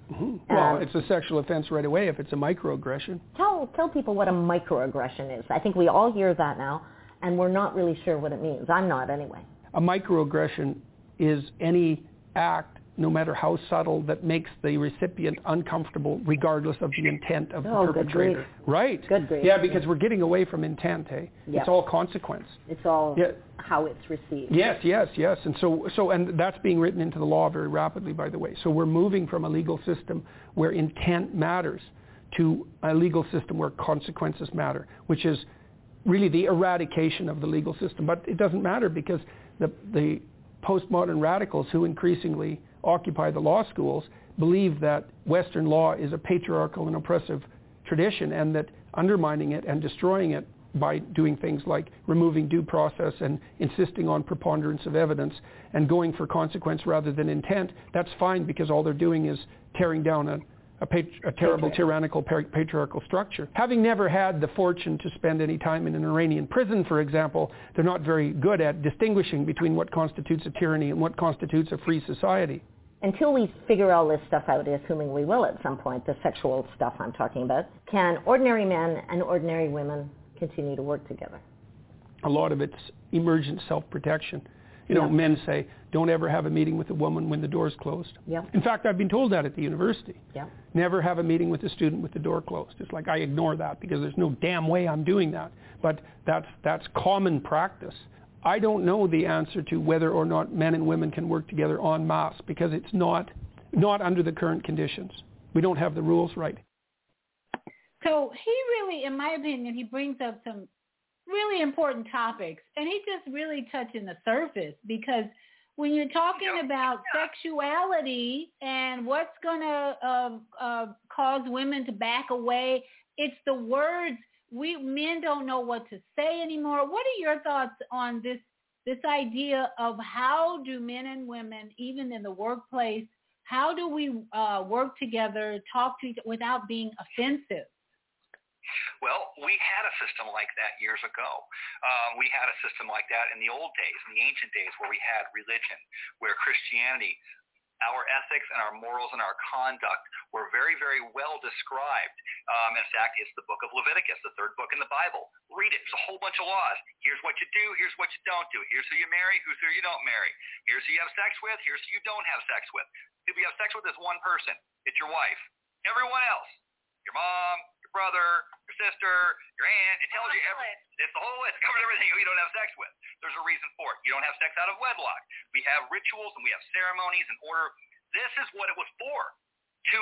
Mm-hmm. Well, Um, it's a sexual offense right away if it's a microaggression. Tell tell people what a microaggression is. I think we all hear that now, and we're not really sure what it means. I'm not anyway. A microaggression is any act, no matter how subtle, that makes the recipient uncomfortable regardless of the intent of Oh, the good perpetrator. grief. Right. Good grief. Yeah, because we're getting away from intent, eh? Yep. It's all consequence. It's all Yeah. how it's received. Yes, yes, yes. And so, so, and that's being written into the law very rapidly, by the way. So we're moving from a legal system where intent matters to a legal system where consequences matter, which is really the eradication of the legal system. But it doesn't matter because the, the postmodern radicals who increasingly occupy the law schools believe that Western law is a patriarchal and oppressive tradition, and that undermining it and destroying it by doing things like removing due process and insisting on preponderance of evidence and going for consequence rather than intent, that's fine because all they're doing is tearing down a, a, pat- a terrible Patriarch. tyrannical par- patriarchal structure. Having never had the fortune to spend any time in an Iranian prison, for example, they're not very good at distinguishing between what constitutes a tyranny and what constitutes a free society. Until we figure all this stuff out, assuming we will at some point, the sexual stuff I'm talking about, can ordinary men and ordinary women continue to work together? A lot of it's emergent self-protection. You know, Yeah. men say, don't ever have a meeting with a woman when the door's closed. Yeah. In fact, I've been told that at the university. Yeah. Never have a meeting with a student with the door closed. It's like I ignore that because there's no damn way I'm doing that. But that's that's common practice. I don't know the answer to whether or not men and women can work together en masse because it's not not under the current conditions. We don't have the rules right. So he really, in my opinion, he brings up some really important topics, and he just really touching the surface, because when you're talking about sexuality and what's going to uh, uh, cause women to back away, it's the words. We men don't know what to say anymore. What are your thoughts on this this idea of how do men and women, even in the workplace, how do we uh, work together, talk to each other without being offensive? Well, we had a system like that years ago. Um, we had a system like that in the old days, in the ancient days, where we had religion, where Christianity, our ethics and our morals and our conduct were very, very well described. Um, in fact, it's the book of Leviticus, the third book in the Bible. Read it. It's a whole bunch of laws. Here's what you do. Here's what you don't do. Here's who you marry. Here's who you don't marry. Here's who you have sex with. Here's who you don't have sex with. Who you have sex with is one person. It's your wife. Everyone else, your mom, your brother, your sister, your aunt, it tells you every, it's the whole list. It covers everything who you don't have sex with. There's a reason for it. You don't have sex out of wedlock. We have rituals and we have ceremonies in order. This is what it was for, to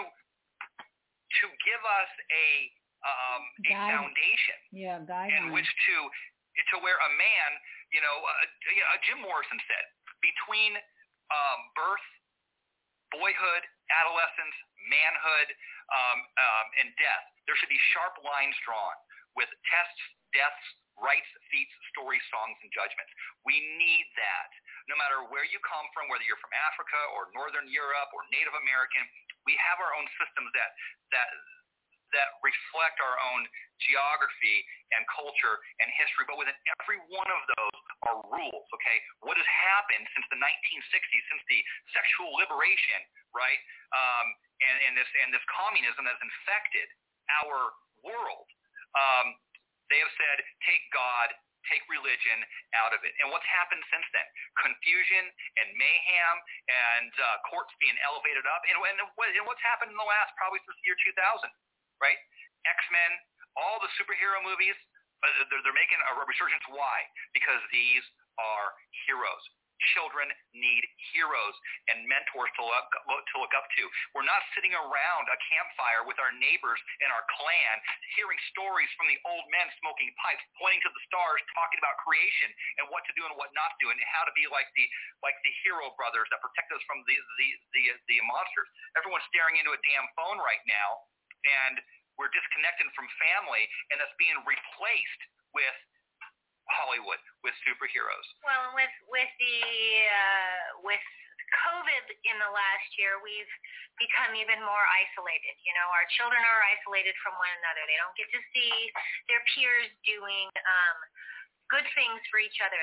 to give us a um, a Guide. foundation Yeah, in guidelines. which to to where a man, you know, uh, you know, Jim Morrison said, between um, birth, boyhood, adolescence, manhood, um, um, and death, there should be sharp lines drawn with tests, deaths, rights, feats, stories, songs, and judgments. We need that. No matter where you come from, whether you're from Africa or Northern Europe or Native American, we have our own systems that that that reflect our own geography and culture and history. But within every one of those are rules, okay? What has happened since the nineteen sixties, since the sexual liberation, right? Um, and, and this and this communism has infected our world. Um, they have said, take God, take religion out of it. And what's happened since then? Confusion and mayhem and uh, courts being elevated up. And, and, and what's happened in the last, probably since the year two thousand, right? X-Men, all the superhero movies, uh, they're, they're making a resurgence. Why? Because these are heroes. Children need heroes and mentors to look, to look up to. We're not sitting around a campfire with our neighbors and our clan, hearing stories from the old men smoking pipes, pointing to the stars, talking about creation and what to do and what not to do, and how to be like the like the hero brothers that protect us from the the the, the monsters. Everyone's staring into a damn phone right now, and we're disconnected from family, and that's being replaced with Hollywood, with superheroes. Well, and with with the uh, with COVID in the last year, we've become even more isolated. You know, our children are isolated from one another. They don't get to see their peers doing um, good things for each other.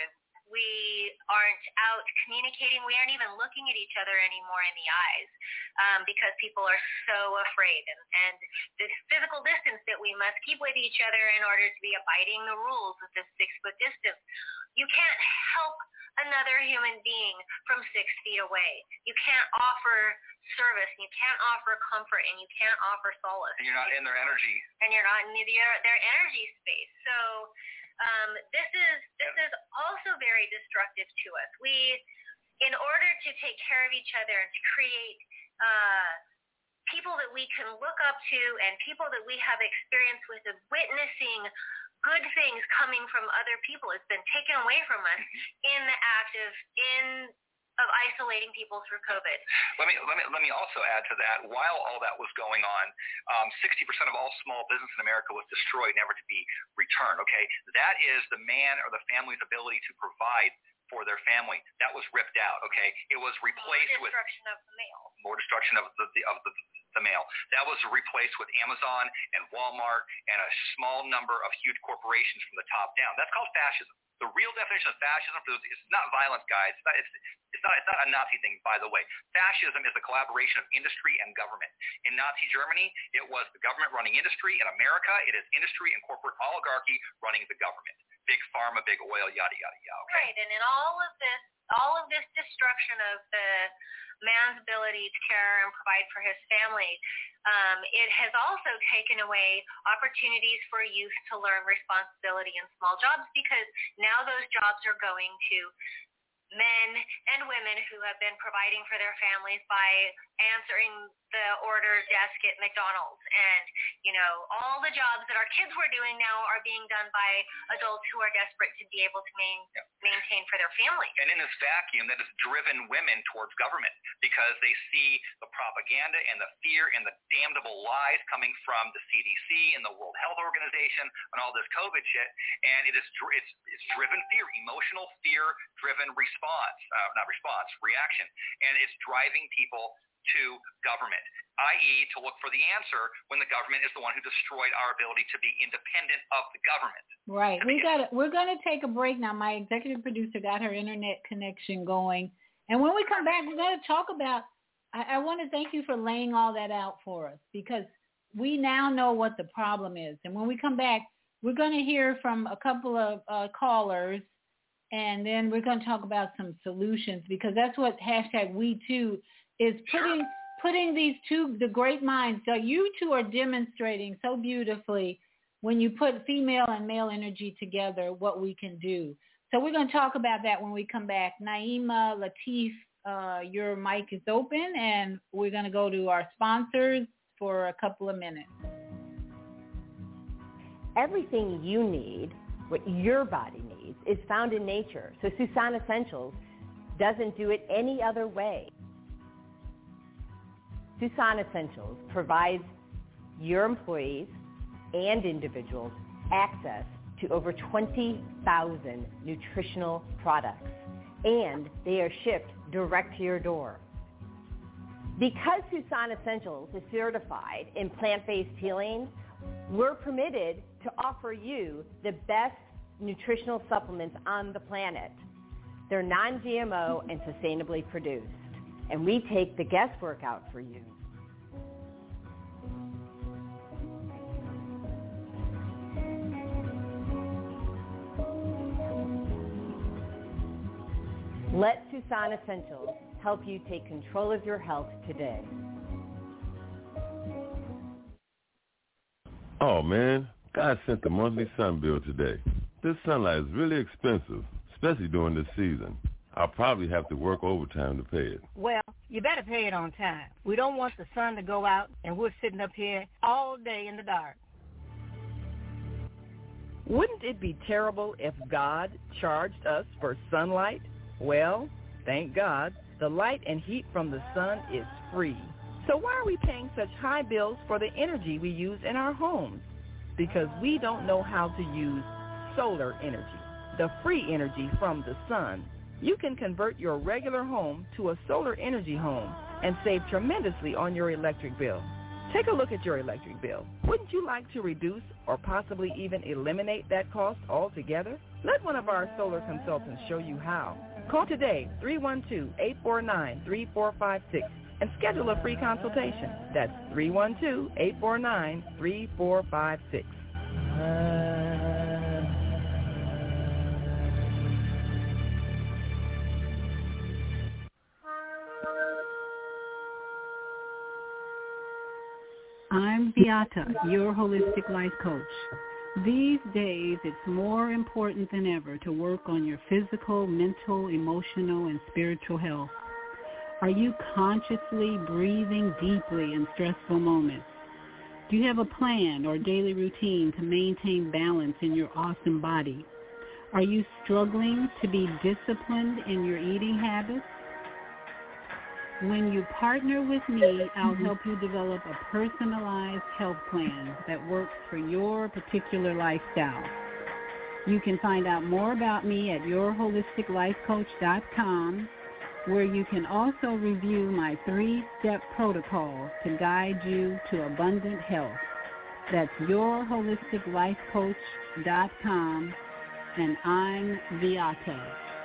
We aren't out communicating. We aren't even looking at each other anymore in the eyes um, because people are so afraid. And, and the physical distance that we must keep with each other in order to be abiding the rules of this six-foot distance. You can't help another human being from six feet away. You can't offer service, and you can't offer comfort, and you can't offer solace. And you're not in their energy. And you're not in their, their energy space. So um, this is this is also very destructive to us. We, in order to take care of each other and to create uh, people that we can look up to and people that we have experience with of witnessing good things coming from other people has been taken away from us in the act of in of isolating people through COVID. Let me let me let me also add to that. While all that was going on, um, sixty percent of all small business in America was destroyed, never to be returned. Okay, that is the man or the family's ability to provide for their family. That was ripped out. Okay, it was replaced more with destruction of the mail. More destruction of the, the of the. the mail. That was replaced with Amazon and Walmart and a small number of huge corporations from the top down. That's called fascism. The real definition of fascism is not violence, guys. It's not, it's, it's, not, it's not a Nazi thing, by the way. Fascism is a collaboration of industry and government. In Nazi Germany, it was the government running industry. In America, it is industry and corporate oligarchy running the government. Big pharma, big oil, yada, yada, yada. Okay? Right, and in all of this, all of this destruction of the man's ability to care and provide for his family, um, it has also taken away opportunities for youth to learn responsibility in small jobs, because now those jobs are going to men and women who have been providing for their families by answering the order desk at McDonald's. And, you know, all the jobs that our kids were doing now are being done by adults who are desperate to be able to main, yeah. maintain for their family. And in this vacuum, that has driven women towards government, because they see the propaganda and the fear and the damnable lies coming from the C D C and the World Health Organization and all this COVID shit. And it is it's, it's driven fear, emotional fear-driven response, uh, not response, reaction. And it's driving people to government, that is to look for the answer when the government is the one who destroyed our ability to be independent of the government. Right. We got. We're going to take a break now. My executive producer got her internet connection going. And when we come back, we're going to talk about, I, I want to thank you for laying all that out for us, because we now know what the problem is. And when we come back, we're going to hear from a couple of uh, callers, and then we're going to talk about some solutions, because that's what hashtag We Too is putting putting these two, the great minds. So you two are demonstrating so beautifully when you put female and male energy together what we can do. So we're going to talk about that when we come back. Naima, Latif, uh, your mic is open, and we're going to go to our sponsors for a couple of minutes. Everything you need, what your body needs, is found in nature. So Susan Essentials doesn't do it any other way. Susan Essentials provides your employees and individuals access to over twenty thousand nutritional products, and they are shipped direct to your door. Because Susan Essentials is certified in plant-based healing, we're permitted to offer you the best nutritional supplements on the planet. They're non-G M O and sustainably produced, and we take the guesswork out for you. Let Susan Essentials help you take control of your health today. Oh man, God sent the monthly sun bill today. This sunlight is really expensive, especially during this season. I'll probably have to work overtime to pay it. Well, you better pay it on time. We don't want the sun to go out and we're sitting up here all day in the dark. Wouldn't it be terrible if God charged us for sunlight? Well, thank God, the light and heat from the sun is free. So why are we paying such high bills for the energy we use in our homes? Because we don't know how to use solar energy, the free energy from the sun. You can convert your regular home to a solar energy home and save tremendously on your electric bill. Take a look at your electric bill. Wouldn't you like to reduce or possibly even eliminate that cost altogether? Let one of our solar consultants show you how. Call today, three one two, eight four nine, three four five six, and schedule a free consultation. That's three one two, eight four nine, three four five six. I'm Beata, your holistic life coach. These days, it's more important than ever to work on your physical, mental, emotional, and spiritual health. Are you consciously breathing deeply in stressful moments? Do you have a plan or daily routine to maintain balance in your awesome body? Are you struggling to be disciplined in your eating habits? When you partner with me, I'll help you develop a personalized health plan that works for your particular lifestyle. You can find out more about me at your holistic life coach dot com, where you can also review my three-step protocol to guide you to abundant health. That's your holistic life coach dot com, and I'm Beata.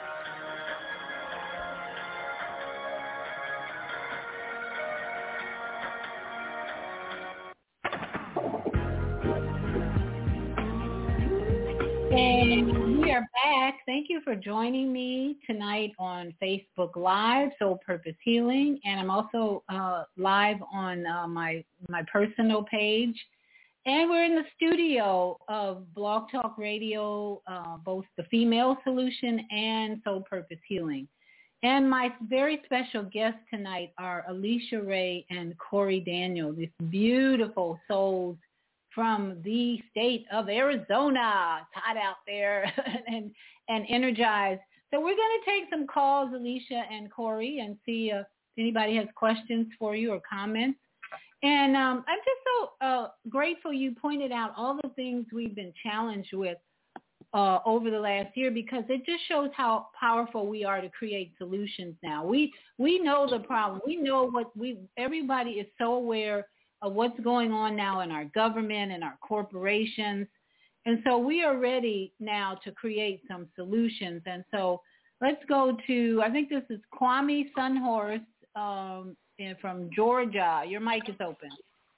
And we are back. Thank you for joining me tonight on Facebook Live, Soul Purpose Healing, and I'm also uh, live on uh, my my personal page. And we're in the studio of Blog Talk Radio, uh, both the Female Solution and Soul Purpose Healing. And my very special guests tonight are Alicia Ray and Corey Daniel, these beautiful souls from the state of Arizona. It's hot out there and and energized. So we're going to take some calls, Alicia and Corey, and see uh, if anybody has questions for you or comments. And um, I'm just so uh, grateful you pointed out all the things we've been challenged with uh, over the last year, because it just shows how powerful we are to create solutions now. We we know the problem. We know what we, everybody is so aware of what's going on now in our government and our corporations. And so we are ready now to create some solutions. And so let's go to, I think this is Kwame Sunhorse um, from Georgia. Your mic is open.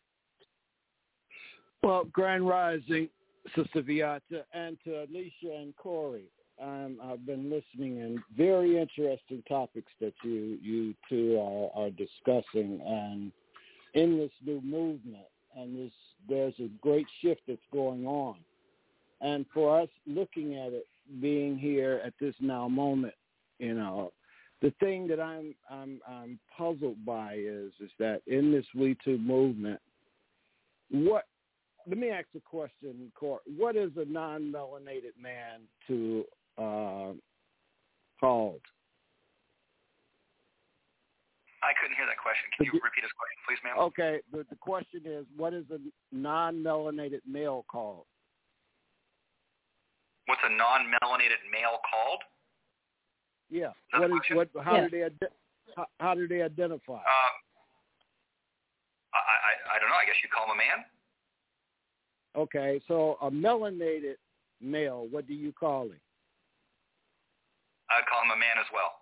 Well, Grand Rising, Sister Beata, and to Alicia and Corey. Um, I've been listening, and very interesting topics that you, you two are, are discussing. And in this new movement, and this, there's a great shift that's going on. And for us looking at it, being here at this now moment, you know, the thing that I'm I'm I'm puzzled by is is that in this We Too movement, what? Let me ask a question, Court. What is a non-melanated man to uh, called? I couldn't hear that question. Can you repeat his question, please, ma'am? Okay. The, the question is, what is a non-melanated male called? What's a non-melanated male called? Yeah. What is question? what? How Yes. do they how, how do they identify? Um, I, I I don't know. I guess you call him a man. Okay. So a melanated male, what do you call him? I'd call him a man as well.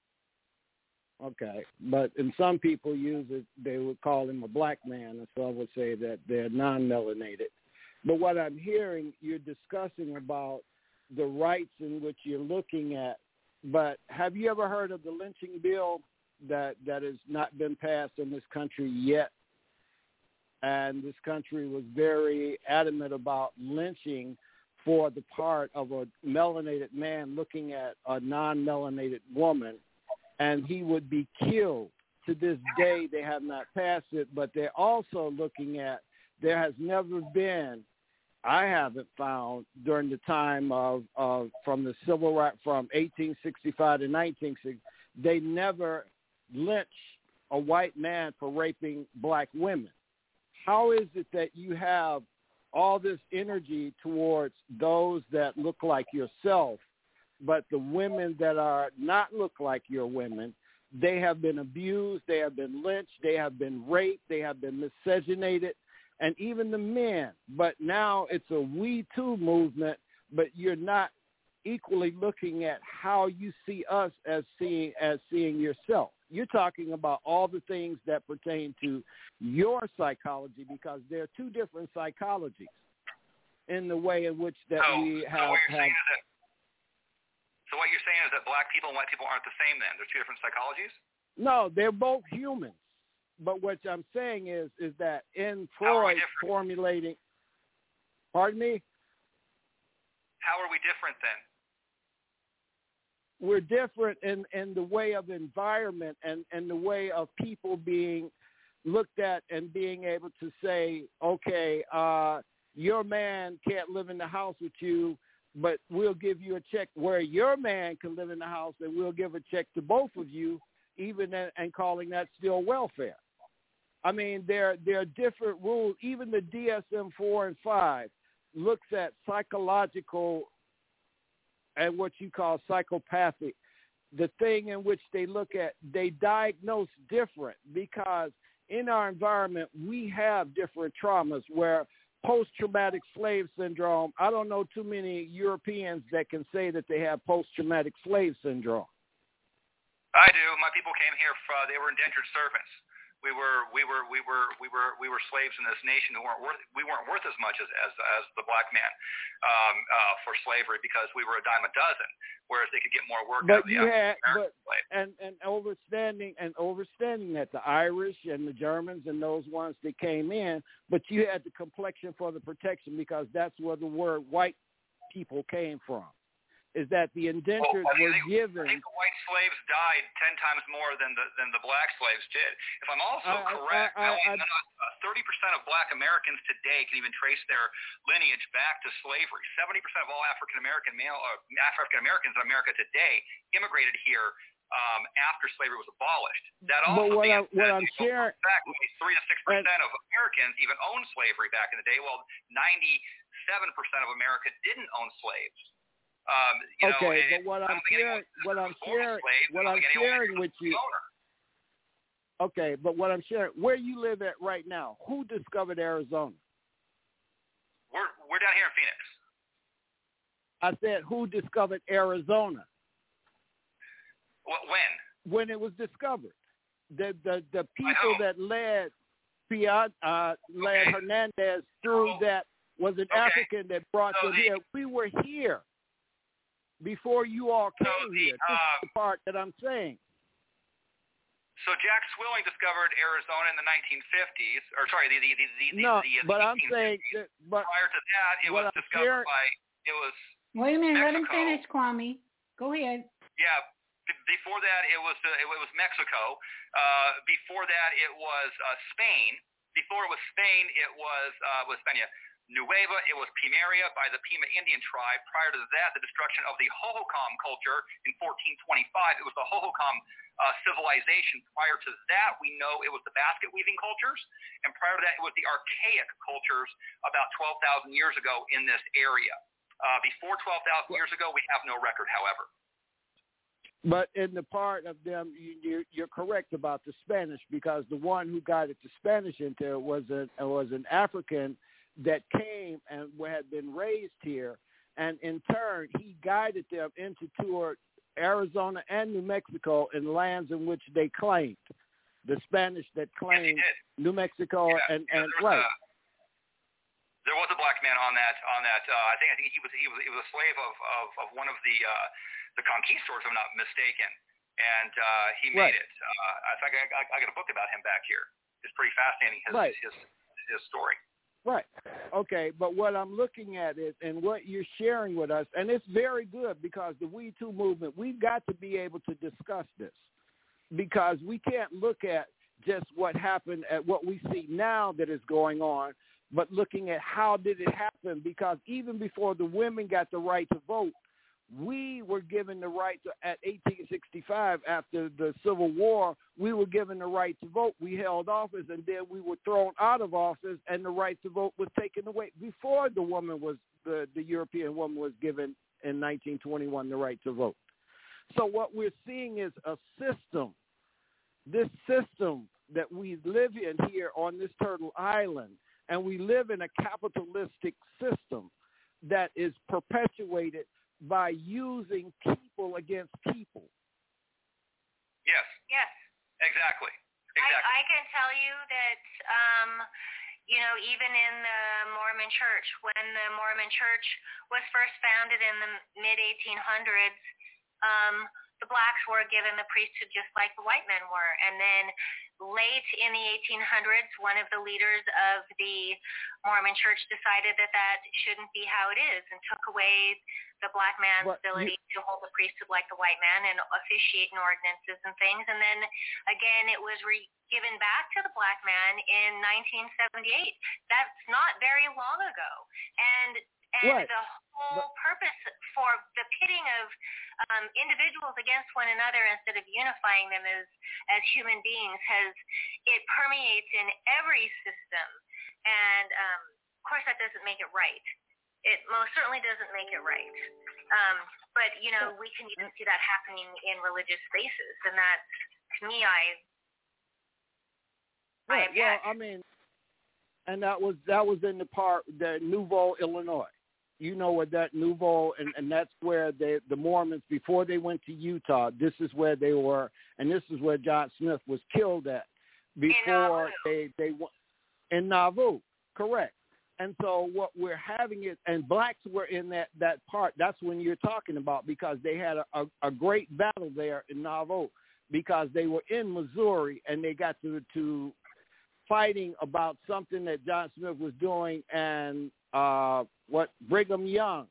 Okay, but and some people use it, they would call him a black man, and some would say that they're non-melanated. But what I'm hearing, you're discussing about the rights in which you're looking at, but have you ever heard of the lynching bill that, that has not been passed in this country yet? And this country was very adamant about lynching for the part of a melanated man looking at a non-melanated woman, and he would be killed. To this day, they have not passed it, but they're also looking at, there has never been, I haven't found during the time of, of from the civil rights, from eighteen sixty-five to nineteen sixty, they never lynched a white man for raping black women. How is it that you have all this energy towards those that look like yourself, but the women that are not look like your women, They have been abused. They have been lynched. They have been raped. They have been miscegenated, and even the men. But now it's a We Too movement, but you're not equally looking at how you see us as seeing as seeing yourself. You're talking about all the things that pertain to your psychology, because there are two different psychologies in the way in which that so, we have. So what, you're have saying is that, so what you're saying is that black people and white people aren't the same then? They're two different psychologies? No, they're both humans. But what I'm saying is is that in Freud formulating, pardon me? How are we different then? We're different in, in the way of environment and, and the way of people being looked at and being able to say, okay, uh, your man can't live in the house with you, but we'll give you a check, where your man can live in the house, and we'll give a check to both of you, even in, and calling that still welfare. I mean, there, there are different rules. Even the D S M four and five looks at psychological and what you call psychopathic, the thing in which they look at, they diagnose different, because in our environment, we have different traumas where post-traumatic slave syndrome, I don't know too many Europeans that can say that they have post-traumatic slave syndrome. I do. My people came here, for, they were indentured servants. We were, we were, we were, we were, we were slaves in this nation who weren't worth, we weren't worth as much as, as, as the black man um, uh, for slavery, because we were a dime a dozen, whereas they could get more work but out of the you had, American but, slave. And, and overstanding and overstanding that the Irish and the Germans and those ones that came in, but you had the complexion for the protection, because that's where the word white people came from. Is that the indentures well, I mean, were I think, given? I think the white slaves died ten times more than the than the black slaves did. If I'm also I, correct, I, I, thirty percent of black Americans today can even trace their lineage back to slavery. Seventy percent of all African American male uh, African Americans in America today immigrated here um, after slavery was abolished. That also but what, I, what said, I'm sharing, fact, three to six percent of Americans even owned slavery back in the day, while ninety-seven percent of America didn't own slaves. Um, you okay, know, but what I'm sharing, what I'm sharing, what I'm sharing with you. Okay, but what I'm sharing, where you live at right now, who discovered Arizona? We're we're down here in Phoenix. I said, who discovered Arizona? What, when? When it was discovered. The the the people that led Piat, uh, led okay. Hernandez through so, that was an okay. African that brought so them the, here. We were here before you all came so the, here. This uh, is the part that I'm saying. So Jack Swilling discovered Arizona in the nineteen fifties, or sorry, the the the, the no, the, the but I'm saying that, but prior to that, it was I'm discovered sharing, by it was. Wait a minute, Mexico. let him finish, Kwame. Go ahead. Yeah, b- before that it was uh, it was Mexico. Uh, before that it was uh, Spain. Before it was Spain, it was uh, was España. Nueva, it was Pimeria by the Pima Indian tribe. Prior to that, the destruction of the Hohokam culture in fourteen twenty-five, it was the Hohokam uh, civilization. Prior to that, we know it was the basket weaving cultures, and prior to that, it was the archaic cultures about twelve thousand years ago in this area. Uh, before twelve thousand years ago, we have no record, however. But in the part of them, you, you're correct about the Spanish, because the one who guided the Spanish into it was, a, was an African that came and had been raised here, and in turn he guided them into toward Arizona and New Mexico in lands in which they claimed. The Spanish that claimed yes, New Mexico yeah, and, yeah, and there right. A, there was a black man on that on that. Uh, I think I think he was he was he was a slave of of, of one of the uh, the conquistadors, if I'm not mistaken, and uh, he made right. it. Uh, I think I, I, I got a book about him back here. It's pretty fascinating. His right. his his story. Right. Okay. But what I'm looking at is, and what you're sharing with us, and it's very good, because the We Too movement, we've got to be able to discuss this, because we can't look at just what happened at what we see now that is going on, but looking at how did it happen, because even before the women got the right to vote, we were given the right to, at eighteen sixty-five, after the Civil War, we were given the right to vote. We held office, and then we were thrown out of office, and the right to vote was taken away before the woman was, the, the European woman was given in nineteen twenty-one the right to vote. So what we're seeing is a system this system that we live in here on this Turtle Island, and we live in a capitalistic system that is perpetuated by using people against people. Yes. Yes. Exactly. Exactly. I, I can tell you that, um, you know, even in the Mormon Church, when the Mormon Church was first founded in the mid eighteen hundreds, um, the blacks were given the priesthood just like the white men were. And then late in the eighteen hundreds, one of the leaders of the Mormon Church decided that that shouldn't be how it is and took away the black man's but ability you, to hold the priesthood like the white man and officiate in ordinances and things. And then again, it was re- given back to the black man in nineteen seventy-eight. That's not very long ago. And and right. the whole but, purpose for the pitting of um, individuals against one another instead of unifying them as, as human beings has, it permeates in every system. And um, of course that doesn't make it right. It most certainly doesn't make it right. Um, but, you know, we can even see that happening in religious spaces. And that's, to me, I, right. I object. Well, I mean, and that was that was in the part, the Nouveau, Illinois. You know what that Nouveau, and, and that's where they, the Mormons, before they went to Utah, this is where they were, and this is where John Smith was killed at before they, they went in Nauvoo, correct. And so what we're having is, and blacks were in that, that part, that's when you're talking about, because they had a, a, a great battle there in Nauvoo, because they were in Missouri, and they got to, to fighting about something that John Smith was doing, and uh, what Brigham Young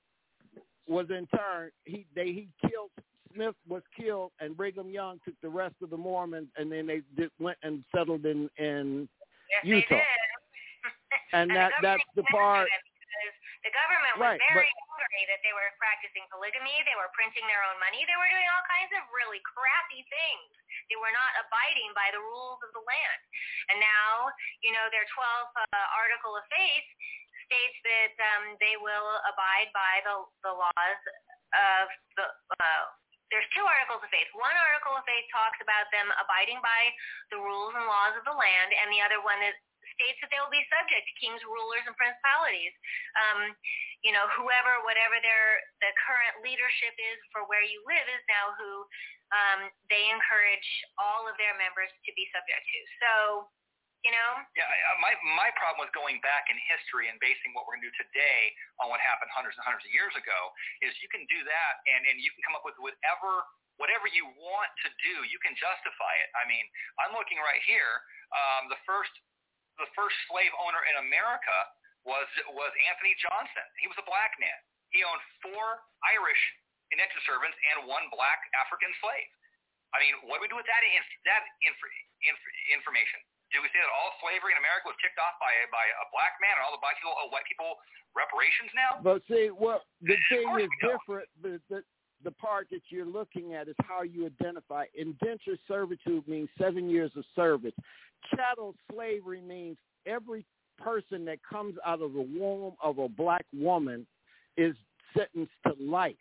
was in turn, he they he killed, Smith was killed, and Brigham Young took the rest of the Mormons, and then they did, went and settled in, in yes, Utah. They did. And, and that the that's the part. The government was right, very but, angry that they were practicing polygamy. They were printing their own money. They were doing all kinds of really crappy things. They were not abiding by the rules of the land. And now, you know, their twelfth uh, article of faith states that um, they will abide by the, the laws of the uh, there's two articles of faith. One article of faith talks about them abiding by the rules and laws of the land, and the other one is states that they will be subject to kings, rulers, and principalities. Um, you know, whoever, whatever their the current leadership is for where you live is now who um, they encourage all of their members to be subject to. So, you know. Yeah, I, my my problem with going back in history and basing what we're going to do today on what happened hundreds and hundreds of years ago is you can do that, and, and you can come up with whatever whatever you want to do. You can justify it. I mean, I'm looking right here. Um, the first. The first slave owner in America was was Anthony Johnson. He was a black man. He owned four Irish indentured servants and one black African slave. I mean, what do we do with that inf- that inf- inf- information? Do we say that all slavery in America was kicked off by a, by a black man and all the black people owe white people reparations now? But see, what the thing is different. The, the the part that you're looking at is how you identify. Indentured servitude means seven years of service. Chattel slavery means every person that comes out of the womb of a black woman is sentenced to life.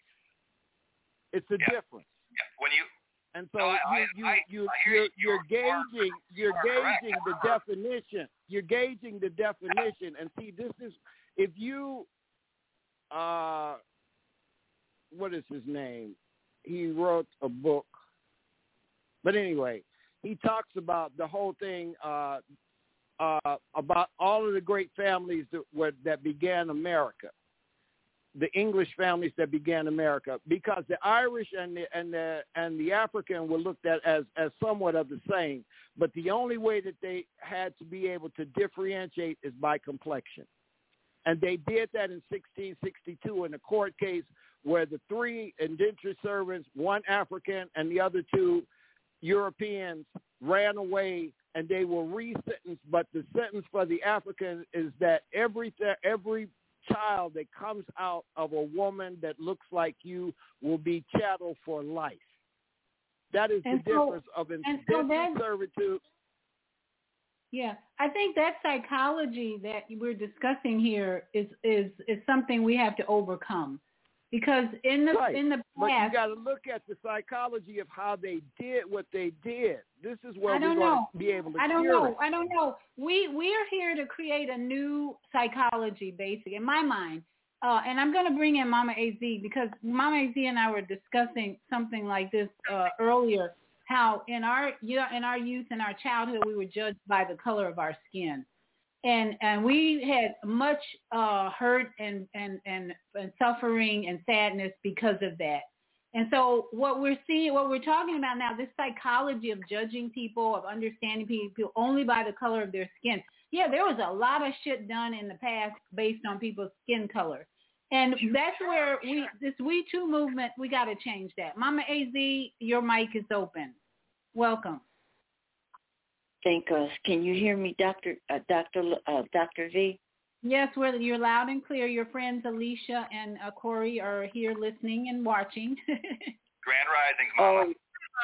It's a yeah. difference. Yeah. When you and so no, I, you, I, you, you, I you're, you. you're gauging you're gauging the correct. definition. You're gauging the definition, and see, this is if you uh, what is his name? He wrote a book, but anyway. He talks about the whole thing uh, uh, about all of the great families that, were, that began America, the English families that began America, because the Irish and the and the and the African were looked at as as somewhat of the same. But the only way that they had to be able to differentiate is by complexion, and they did that in sixteen sixty-two in a court case where the three indentured servants, one African and the other two Europeans, ran away, and they were resentenced. But the sentence for the African is that every every child that comes out of a woman that looks like you will be chattel for life. That is and the so, difference of indentured so servitude. Yeah, I think that psychology that we're discussing here is is is something we have to overcome. Because in the right. in the past, but you got to look at the psychology of how they did what they did. This is where I don't we're going know. to be able to I don't cure know. it. I don't know. We we are here to create a new psychology, basically, in my mind. Uh, and I'm going to bring in Mama A Z because Mama A Z and I were discussing something like this uh, earlier. How in our you know in our youth and our childhood we were judged by the color of our skin. And and we had much uh, hurt and, and, and, and suffering and sadness because of that. And so what we're seeing, what we're talking about now, this psychology of judging people, of understanding people only by the color of their skin. Yeah, there was a lot of shit done in the past based on people's skin color. And that's where we, this We Too movement, we got to change that. Mama A Z, your mic is open. Welcome. Thank us. Can you hear me, Doctor Uh, Doctor Uh, Doctor V? Yes, well, you're loud and clear. Your friends Alicia and uh, Corey are here listening and watching. Grand Risings, Mama. Oh,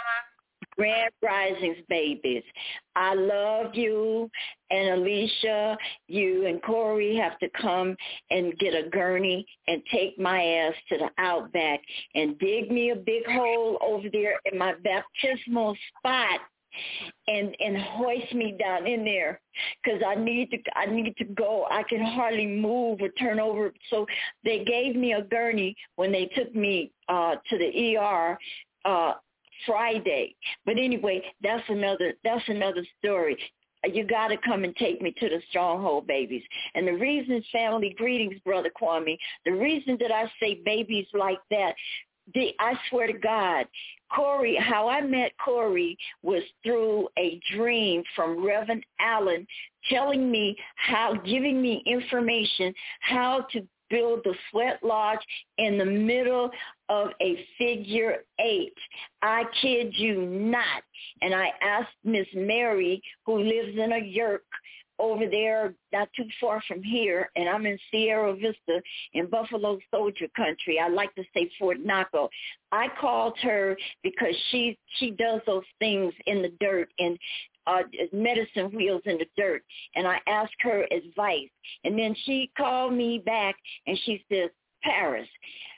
Grand Risings, babies. I love you and Alicia. You and Corey have to come and get a gurney and take my ass to the Outback and dig me a big hole over there in my baptismal spot. And and hoist me down in there, because I need to I need to go. I can hardly move or turn over. So they gave me a gurney when they took me uh, to the E R uh, Friday. But anyway, that's another that's another story. You got to come and take me to the stronghold, babies. And the reason, family greetings, Brother Kwame, the reason that I say babies like that, the, I swear to God, Corey, how I met Corey was through a dream from Reverend Allen telling me how, giving me information how to build the sweat lodge in the middle of a figure eight. I kid you not. And I asked Miss Mary, who lives in a yurt over there, not too far from here, and I'm in Sierra Vista in Buffalo Soldier Country. I like to say Fort Naco. I called her because she she does those things in the dirt and uh, medicine wheels in the dirt, and I asked her advice. And then she called me back, and she says, Paris,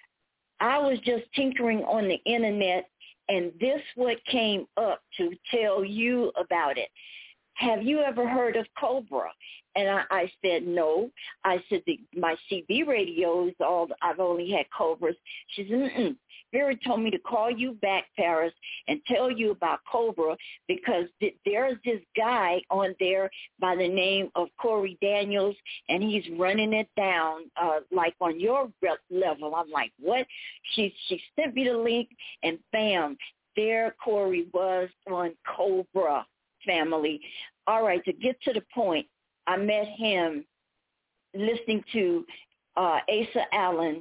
I was just tinkering on the internet, and this what came up to tell you about it. Have you ever heard of Cobra? And I, I said, no. I said, the, my C B radios, all I've only had Cobras. She said, mm-mm. Vera told me to call you back, Paris, and tell you about Cobra because th- there's this guy on there by the name of Corey Daniels, and he's running it down uh, like on your level. I'm like, what? She, she sent me the link, and bam, there Corey was on Cobra. Family. All right, to get to the point, I met him listening to uh, Asa Allen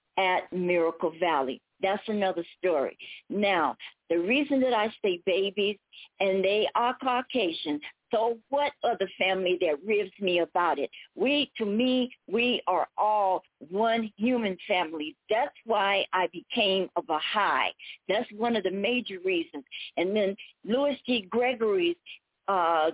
at Miracle Valley. That's another story. Now, the reason that I say babies, and they are Caucasian, so what other family that ribs me about it? We, to me, we are all one human family. That's why I became a Baha'i. That's one of the major reasons. And then Louis G. Gregory's uh,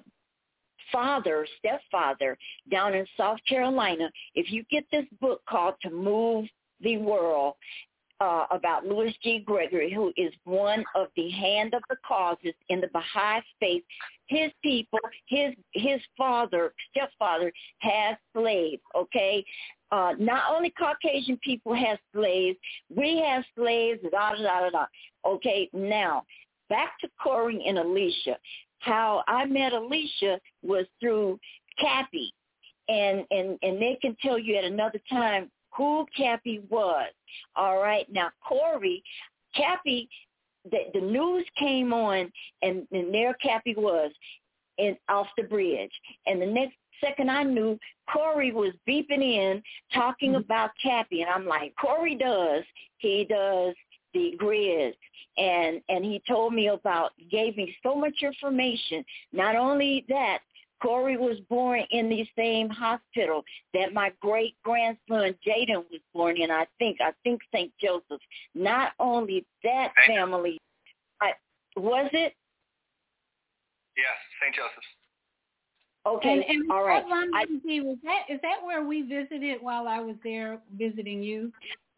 father, stepfather, down in South Carolina, if you get this book called To Move the World, Uh, about Louis G. Gregory, who is one of the hand of the causes in the Baha'i faith. His people, his his father, stepfather, has slaves, okay? Uh, not only Caucasian people have slaves, we have slaves, da, da, da, da, da. Okay, now, back to Corey and Alicia. How I met Alicia was through Cappy, and, and, and they can tell you at another time who Cappy was. All right. Now, Corey, Cappy, the, the news came on, and, and there Cappy was in, off the bridge. And the next second I knew, Corey was beeping in, talking mm-hmm. about Cappy. And I'm like, Corey does. He does the Grizz. And, and he told me about, gave me so much information. Not only that, Corey was born in the same hospital that my great-grandson Jaden was born in, I think. I think Saint Joseph's. Not only that family, I, was it? Yes, Saint Joseph's. Okay, and, and all right. I, was that is that where we visited while I was there visiting you?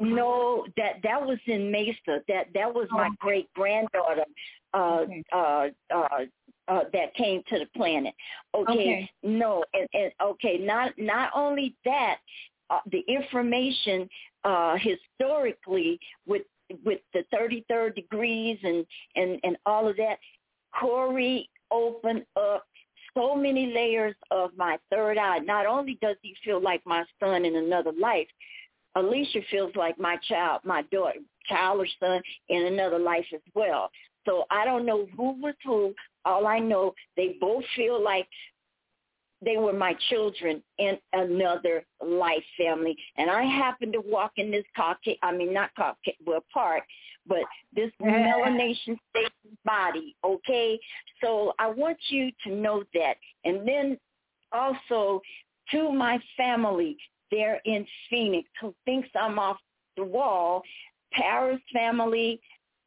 No, that that was in Mesa. That that was my oh. great granddaughter uh, okay. uh, uh, uh, that came to the planet. Okay, okay. no, and, and okay, not not only that, uh, the information uh, historically with with the thirty-third degrees and, and, and all of that, Corey opened up so many layers of my third eye. Not only does he feel like my son in another life, Alicia feels like my child, my daughter, child or son in another life as well. So I don't know who was who. All I know, they both feel like they were my children in another life, family. And I happened to walk in this Caucasian, I mean, not Caucasian, well, part, but this melanation state body, okay? So I want you to know that. And then also to my family there in Phoenix who thinks I'm off the wall, Paris family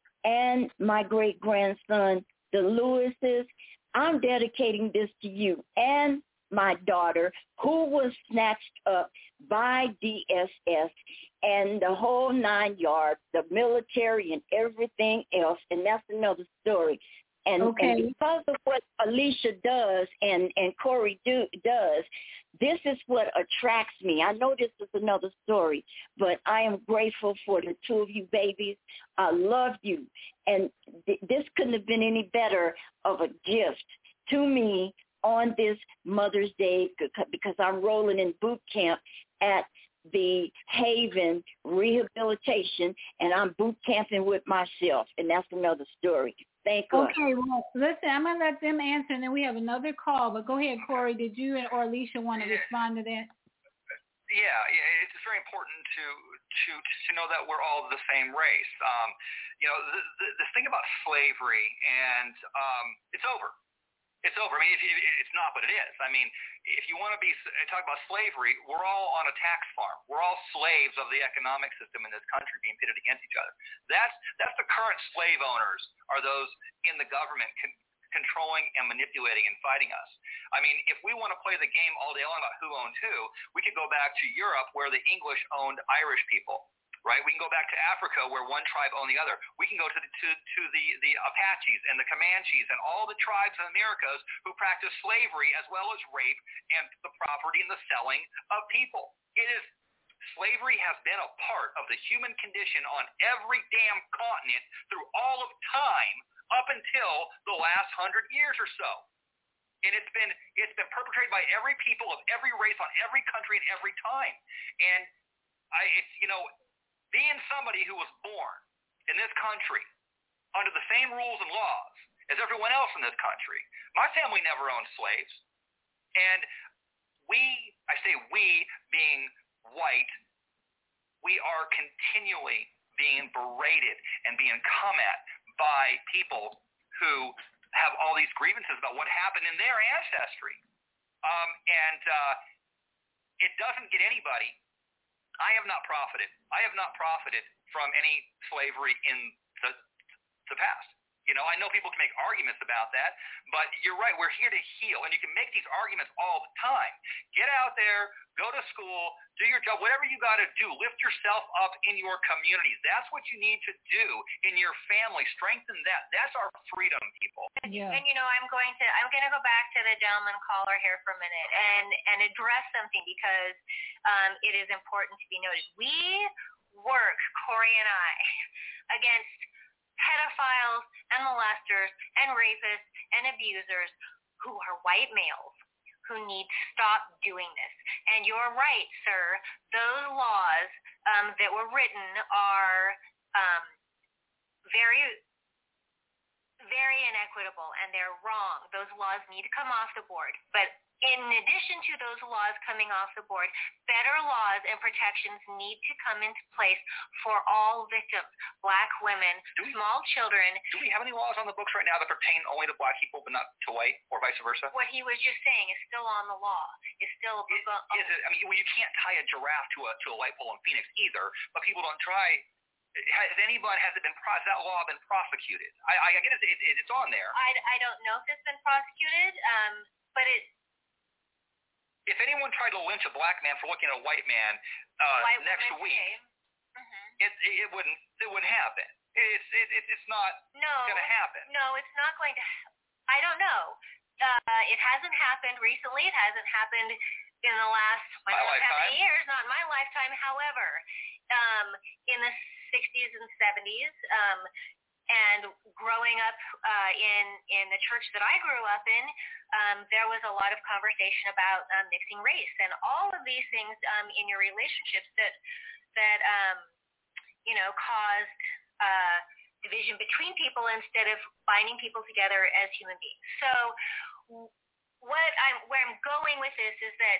and my great-grandson, the Lewises, I'm dedicating this to you and my daughter, who was snatched up by D S S and the whole nine yards, the military and everything else, and that's another story. And, okay. and because of what Alicia does and, and Corey do, does, this is what attracts me. I know this is another story, but I am grateful for the two of you babies. I love you. And th- this couldn't have been any better of a gift to me on this Mother's Day because I'm rolling in boot camp at the Haven Rehabilitation, and I'm boot camping with myself, and that's another story. Thank God. Okay, well, listen, I'm going to let them answer, and then we have another call, but go ahead, Corey. Did you or Alicia want to respond to that? Yeah, yeah, it's very important to to to know that we're all the same race. Um, you know, the, the, the thing about slavery, and um, it's over. It's over. I mean, if, if, it's not, but it is. I mean, if you want to be talk about slavery, we're all on a tax farm. We're all slaves of the economic system in this country, being pitted against each other. That's that's the current slave owners are those in the government con- controlling and manipulating and fighting us. I mean, if we want to play the game all day long about who owned who, we could go back to Europe where the English owned Irish people. Right, we can go back to Africa where one tribe owned the other. We can go to the, to, to the, the Apaches and the Comanches and all the tribes in the Americas who practice slavery as well as rape and the property and the selling of people. It is slavery has been a part of the human condition on every damn continent through all of time up until the last hundred years or so. And it's been it's been perpetrated by every people of every race on every country and every time. And I it's you know. Being somebody who was born in this country under the same rules and laws as everyone else in this country, my family never owned slaves. And we, I say we being white, we are continually being berated and being come at by people who have all these grievances about what happened in their ancestry. Um, and uh, it doesn't get anybody. I have not profited. I have not profited from any slavery in the the past. You know, I know people can make arguments about that, but you're right. We're here to heal, and you can make these arguments all the time. Get out there, go to school, do your job, whatever you got to do. Lift yourself up in your communities. That's what you need to do in your family. Strengthen that. That's our freedom, people. Yeah. And you know, I'm going to I'm going to go back to the gentleman caller here for a minute and and address something because um, it is important to be noted. We work, Corey and I, against pedophiles and molesters and rapists and abusers who are white males who need to stop doing this. And you're right, sir. Those laws um, that were written are um, very, very inequitable, and they're wrong. Those laws need to come off the board. But in addition to those laws coming off the board, better laws and protections need to come into place for all victims, black women, we, small children. Do we have any laws on the books right now that pertain only to black people but not to white, or vice versa? What he was just saying is still on the law. It's still it, on, is it, I mean, well, you can't tie a giraffe to a to a light pole in Phoenix either, but people don't try. Has anyone, has it been, has that law been prosecuted? I, I get it, it, it, it's on there. I, I don't know if it's been prosecuted, um, but it, if anyone tried to lynch a black man for looking at a white man uh, white next week, mm-hmm. it, it it wouldn't it wouldn't happen. It's it, it it's not no, going to happen. No, it's not going to. I don't know. Uh, it hasn't happened recently. It hasn't happened in the last I don't know how many years. Not in my lifetime. However, um, in the sixties and seventies. Um, And growing up uh, in in the church that I grew up in, um, there was a lot of conversation about um, mixing race and all of these things um, in your relationships that that um, you know caused uh, division between people instead of binding people together as human beings. So, what I'm where I'm going with this is that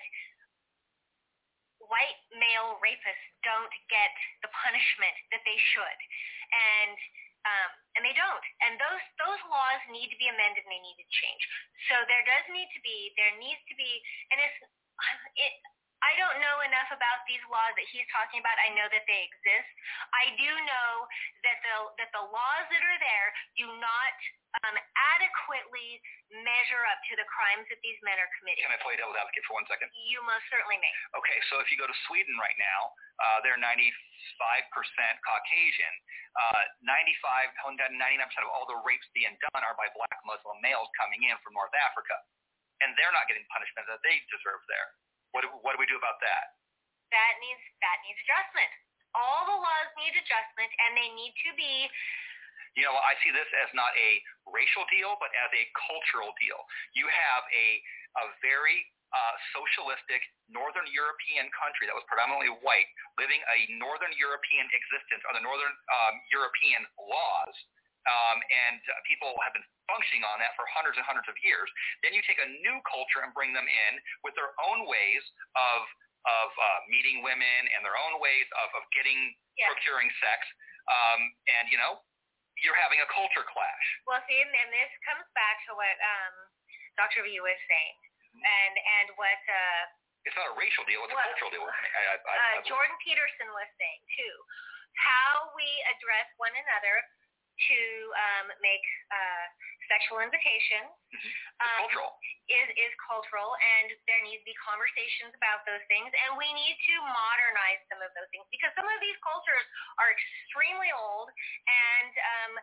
white male rapists don't get the punishment that they should, and Um, and they don't. And those those laws need to be amended and they need to change. So there does need to be, there needs to be, and it's, it, I don't know enough about these laws that he's talking about. I know that they exist. I do know that the that the laws that are there do not um, adequately measure up to the crimes that these men are committing. Can I play devil's advocate for one second? You most certainly may. Okay, so if you go to Sweden right now, uh, they're ninety-five percent Caucasian. Uh, ninety-five, ninety-nine percent of all the rapes being done are by black Muslim males coming in from North Africa. And they're not getting punishment that they deserve there. What do, what do we do about that? That needs that needs adjustment. All the laws need adjustment, and they need to be. You know, I see this as not a racial deal, but as a cultural deal. You have a a very uh, socialistic Northern European country that was predominantly white, living a Northern European existence under Northern um, European laws, um, and uh, people have been functioning on that for hundreds and hundreds of years. Then you take a new culture and bring them in with their own ways of of uh, meeting women and their own ways of, of getting, yeah. procuring sex, um, and, you know, you're having a culture clash. Well, see, and, and this comes back to what um, Doctor V was saying, and and what uh, it's not a racial deal; it's what, a cultural deal. I, I, I, uh, I Jordan Peterson was saying too, how we address one another to um, make uh, sexual invitations um, cultural. is is cultural, and there needs to be conversations about those things, and we need to modernize some of those things because some of these cultures are extremely old and um,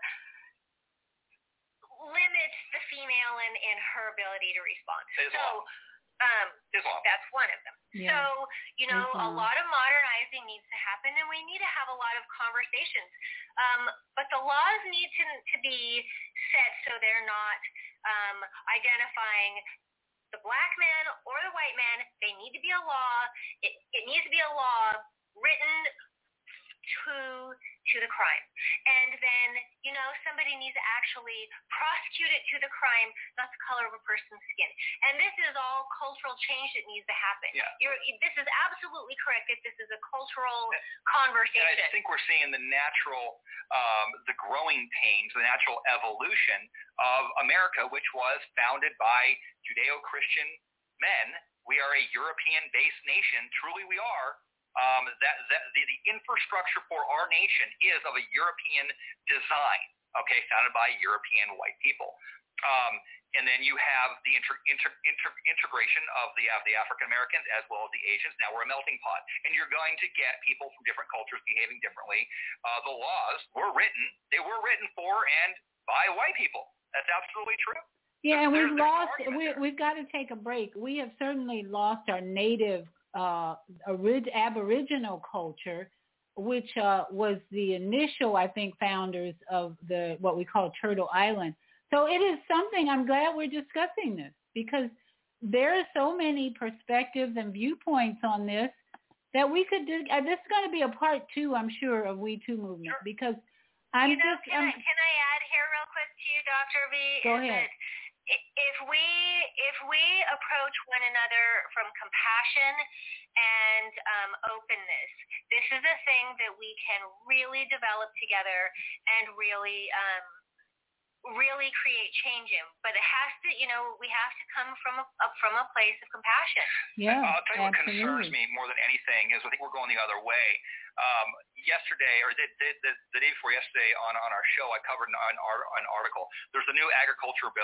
limit the female in, in her ability to respond. Islam. So um, Islam. that's one of them. Yeah. So, you know, Islam. a lot of modernizing needs to happen, and we need to have a lot of conversations. Um, but the laws need to, to be set so they're not um, identifying the black man or the white man. They need to be a law. It, it needs to be a law written to to the crime. And then, you know, somebody needs to actually prosecute it to the crime, not the color of a person's skin. And this is all cultural change that needs to happen. Yeah. You're, this is absolutely correct that this is a cultural conversation. And I think we're seeing the natural, um, the growing pains, the natural evolution of America, which was founded by Judeo-Christian men. We are a European-based nation. Truly we are. Um, that, that the, the infrastructure for our nation is of a European design, okay, founded by European white people. Um, and then you have the inter, inter, inter, integration of the, of the African Americans as well as the Asians. Now we're a melting pot. And you're going to get people from different cultures behaving differently. Uh, the laws were written, they were written for and by white people. That's absolutely true. Yeah, and we've there's lost, no we, we've got to take a break. We have certainly lost our native uh, orig- Aboriginal culture, which uh, was the initial, I think, founders of the what we call Turtle Island. So it is something, I'm glad we're discussing this, because there are so many perspectives and viewpoints on this that we could do. Uh, this is going to be a part two, I'm sure, of We Too movement, Sure. because I'm you know, just... Can, I'm, I, can I add here real quick to you, Doctor V? Go is ahead. That if we if we approach one another from compassion and um, openness, this is a thing that we can really develop together and really um, really create change in. But it has to, you know, we have to come from a up from a place of compassion. Yeah, I'll tell you what absolutely. concerns me more than anything is I think we're going the other way. Um, yesterday, or the, the, the, the day before yesterday on, on our show, I covered an, an article. There's a new agriculture bill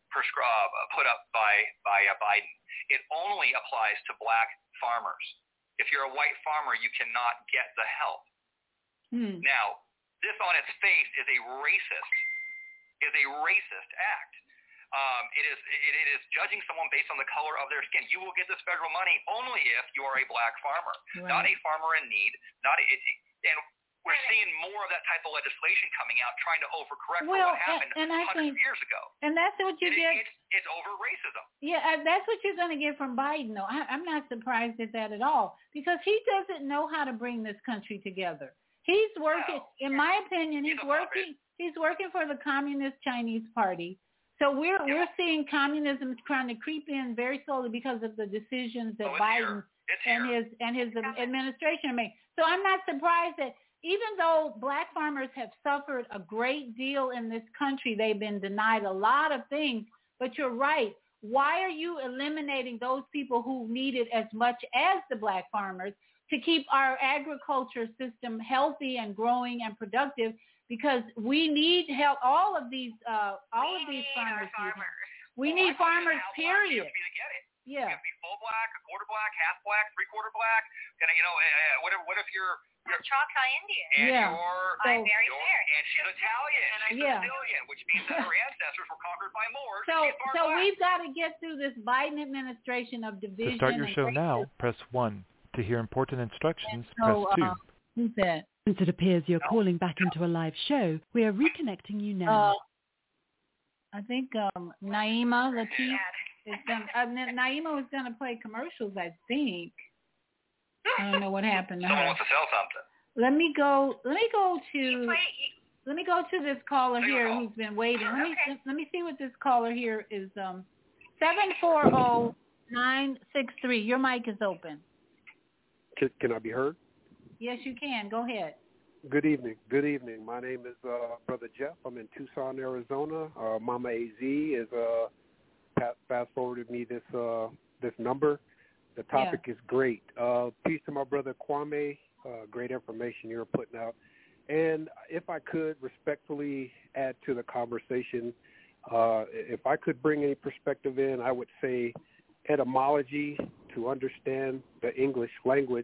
prescribed, uh, put up by by uh, Biden. It only applies to black farmers. If you're a white farmer, you cannot get the help. Hmm. Now, this on its face is a racist, is a racist act. Um, it is it, it is judging someone based on the color of their skin. You will get this federal money only if you are a black farmer, Right. not a farmer in need. Not a, it, and we're seeing more of that type of legislation coming out, trying to overcorrect Well, for what happened and, and I hundreds think, of years ago. and that's what you It, get. it's, it's over racism. Yeah, uh, that's what you're going to get from Biden, though. I, I'm not surprised at that at all because he doesn't know how to bring this country together. He's working, No. in my opinion, he's, He's a working. He's working for the Communist Chinese Party. So we're Yeah. we're seeing communism trying to creep in very slowly because of the decisions that Oh, it's Biden here. It's and here. his and his administration made. So I'm not surprised that even though black farmers have suffered a great deal in this country, they've been denied a lot of things. But you're right. Why are you eliminating those people who need it as much as the black farmers to keep our agriculture system healthy and growing and productive? Because we need help. All of these, uh, all we of these need farmers. our farmers. We Well, need I thought you farmers. had to Period. be to get it. Yeah. You have to be full black, a quarter black, half black, three quarter black. And you know, uh, what if what if you're I'm Choctaw Indian. and Yeah. you're, I'm So- very you're fair. and she's Italian, And I'm she's Yeah. Sicilian, which means that her ancestors were conquered by Moors. So, she's far so black. we've got to get through this Biden administration of division. To start your and show now, racism. press one. To hear important instructions, So, press two. uh, who's that? Since it appears you're calling back into a live show, we are reconnecting you now. Uh, I think um, Naima Latif is going. Uh, Na- Naima was going to play commercials. I think. I don't know what happened to Someone her. wants to sell something. Let me go. Let me go You to. play, you, Let me go to this caller Take a here call. who's been waiting. Let me Okay. let me see what this caller here is. Um, seven four zero nine six three. Your mic is open. Can, can I be heard? Yes, you can. Go ahead. Good evening. Good evening. My name is uh, Brother Jeff. I'm in Tucson, Arizona. Uh, Mama A Z is uh, pa- fast forwarded me this uh, this number. The topic is great. Uh, peace to my brother Kwame. Uh, great information you're putting out. And if I could respectfully add to the conversation, uh, if I could bring any perspective in, I would say etymology to understand the English language.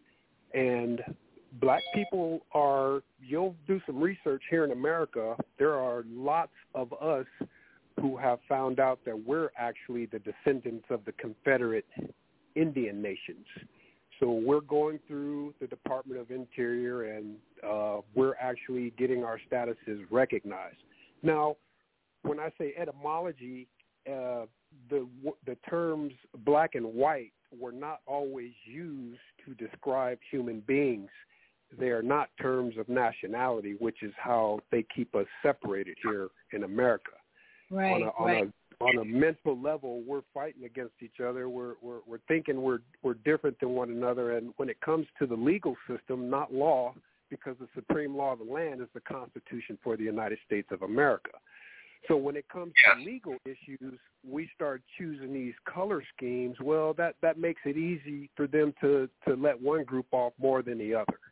And black people are, you'll do some research here in America, there are lots of us who have found out that we're actually the descendants of the Confederate Indian nations. So we're going through the Department of Interior, and uh, we're actually getting our statuses recognized. Now, when I say etymology, uh, the the terms black and white were not always used to describe human beings. They are not terms of nationality, which is how they keep us separated here in America. Right. On a, on right. a on a mental level, we're fighting against each other. We're, we're we're thinking we're we're different than one another. And when it comes to the legal system, not law, because the supreme law of the land is the Constitution for the United States of America. So when it comes to legal issues, we start choosing these color schemes. Well, that, that makes it easy for them to, to let one group off more than the other.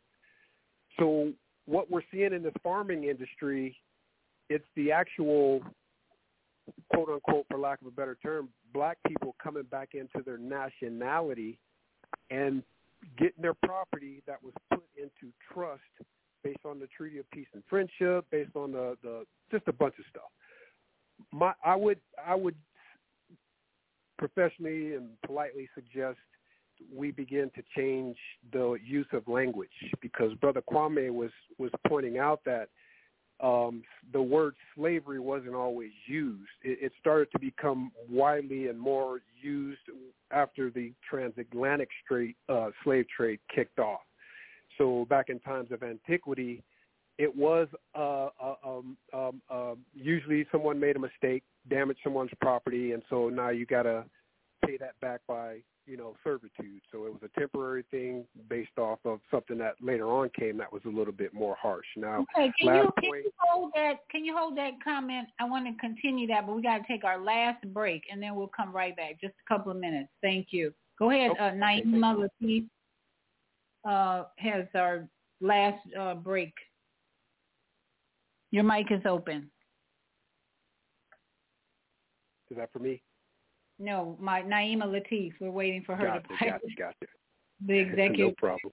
So what we're seeing in this farming industry, it's the actual, quote unquote, for lack of a better term, black people coming back into their nationality and getting their property that was put into trust based on the Treaty of Peace and Friendship, based on the, the just a bunch of stuff. My, I would I would professionally and politely suggest we begin to change the use of language, because Brother Kwame was, was pointing out that um, the word slavery wasn't always used. It, it started to become widely and more used after the transatlantic straight, uh, slave trade kicked off. So back in times of antiquity, it was uh, uh, um, um, uh, usually someone made a mistake, damaged someone's property, and so now you got to pay that back by, you know, servitude. So it was a temporary thing based off of something that later on came that was a little bit more harsh. Now, okay, can last you, can point, you hold that? Can you hold that comment? I want to continue that, but we got to take our last break, and then we'll come right back. Just a couple of minutes. Thank you. Go ahead, Okay. uh, Naima Latif uh, has our last uh, break. Your mic is open. Is that for me? No, my Naima Latif. We're waiting for her gotcha, to pipe. Gotcha, gotcha. The executive. No problem.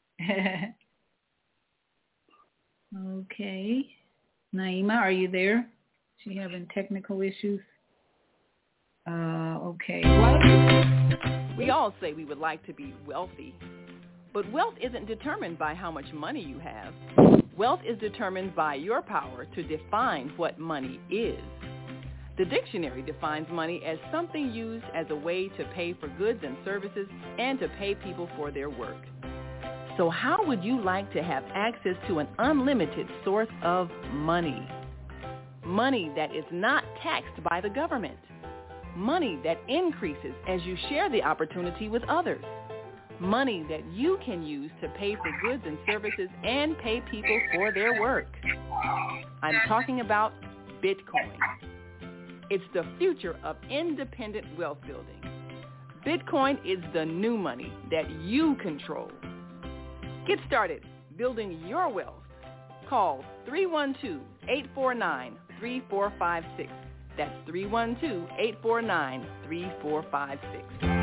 Okay. Naima, are you there? She having technical issues? Uh, okay. Well, we all say we would like to be wealthy, but wealth isn't determined by how much money you have. Wealth is determined by your power to define what money is. The dictionary defines money as something used as a way to pay for goods and services and to pay people for their work. So how would you like to have access to an unlimited source of money? Money that is not taxed by the government. Money that increases as you share the opportunity with others. Money that you can use to pay for goods and services and pay people for their work. I'm talking about Bitcoin. It's the future of independent wealth building. Bitcoin is the new money that you control. Get started building your wealth. Call three one two, eight four nine, three four five six. That's three one two, eight four nine, three four five six.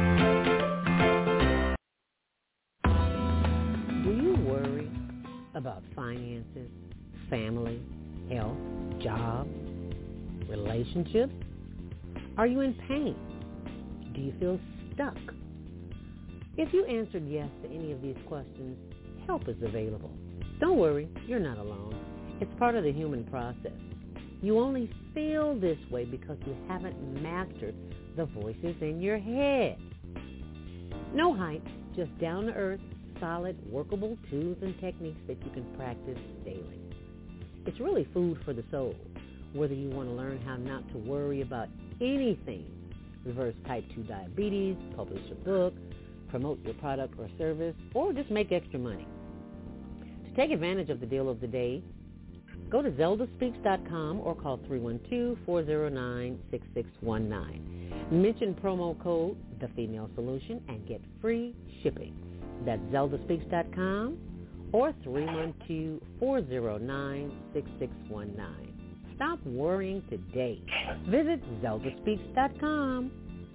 Do you worry about finances, family, health, job, relationships? Are you in pain? Do you feel stuck? If you answered yes to any of these questions, help is available. Don't worry, you're not alone. It's part of the human process. You only feel this way because you haven't mastered the voices in your head. No hype, just down-to-earth, solid, workable tools and techniques that you can practice daily. It's really food for the soul, whether you want to learn how not to worry about anything, reverse type two diabetes, publish a book, promote your product or service, or just make extra money. To take advantage of the deal of the day, go to zelda speaks dot com or call three one two, four zero nine, six six one nine. Mention promo code The Female Solution and get free shipping. That's zelda speaks dot com or three one two, four zero nine, six six one nine. Stop worrying today. Visit zelda speaks dot com.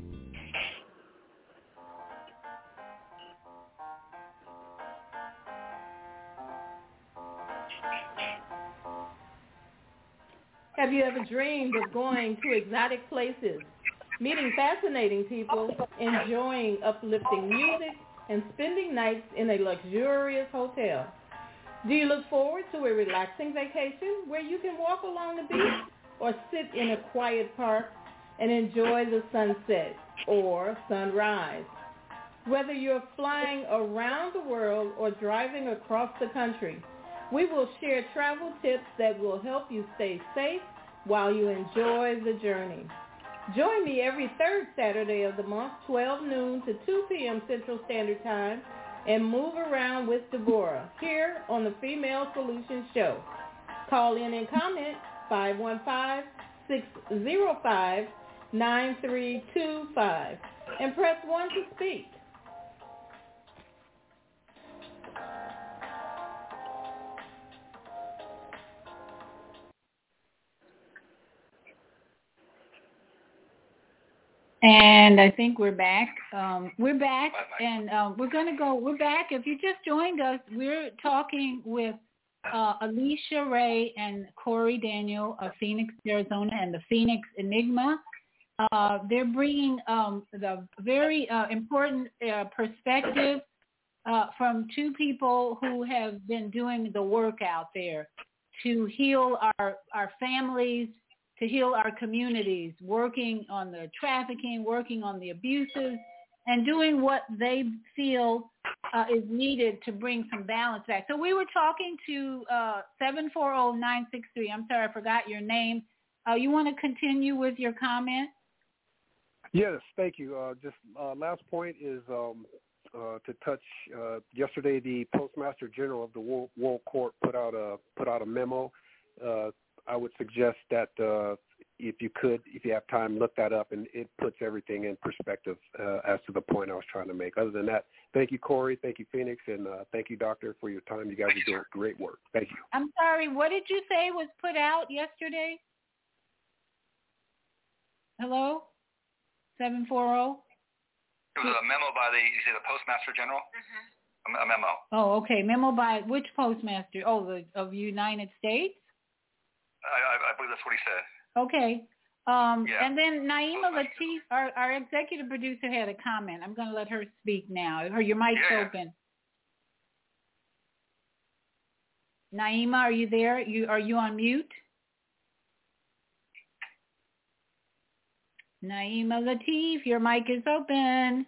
Have you ever dreamed of going to exotic places, meeting fascinating people, enjoying uplifting music, and spending nights in a luxurious hotel? Do you look forward to a relaxing vacation where you can walk along the beach or sit in a quiet park and enjoy the sunset or sunrise? Whether you're flying around the world or driving across the country, we will share travel tips that will help you stay safe while you enjoy the journey. Join me every third Saturday of the month, twelve noon to two p.m. Central Standard Time, and move around with Deborah here on the Female Solutions Show. Call in and comment five one five, six zero five, nine three two five and press one to speak. And I think we're back. Um, we're back, and uh, we're going to go. We're back. If you just joined us, we're talking with uh, Alicia Ray and Corey Daniel of Phoenix, Arizona, and the Phoenix Enigma. Uh, they're bringing um, the very uh, important uh, perspective uh, from two people who have been doing the work out there to heal our, our families, to heal our communities, working on the trafficking, working on the abuses, and doing what they feel uh, is needed to bring some balance back. So we were talking to uh, seven four zero, nine six three. I'm sorry, I forgot your name. Uh, you want to continue with your comment? Yes, thank you. Uh, just uh, last point is um, uh, to touch. Uh, yesterday, the Postmaster General of the World, World Court put out a put out a memo. Uh, I would suggest that uh, if you could, if you have time, look that up, and it puts everything in perspective uh, as to the point I was trying to make. Other than that, thank you, Corey. Thank you, Phoenix, and uh, thank you, Doctor, for your time. You guys are doing great work. Thank you. I'm sorry, what did you say was put out yesterday? Hello? seven four zero? It was a memo by the, you say the Postmaster General? Mm-hmm. A, a memo. Oh, okay. Memo by which postmaster? Oh, the of United States? I, I, I believe that's what he said. Okay. Um, yeah. And then Naima Latif, our, our executive producer, had a comment. I'm going to let her speak now. Her, your mic's yeah. open. Naima, are you there? You Are you on mute? Naima Latif, your mic is open.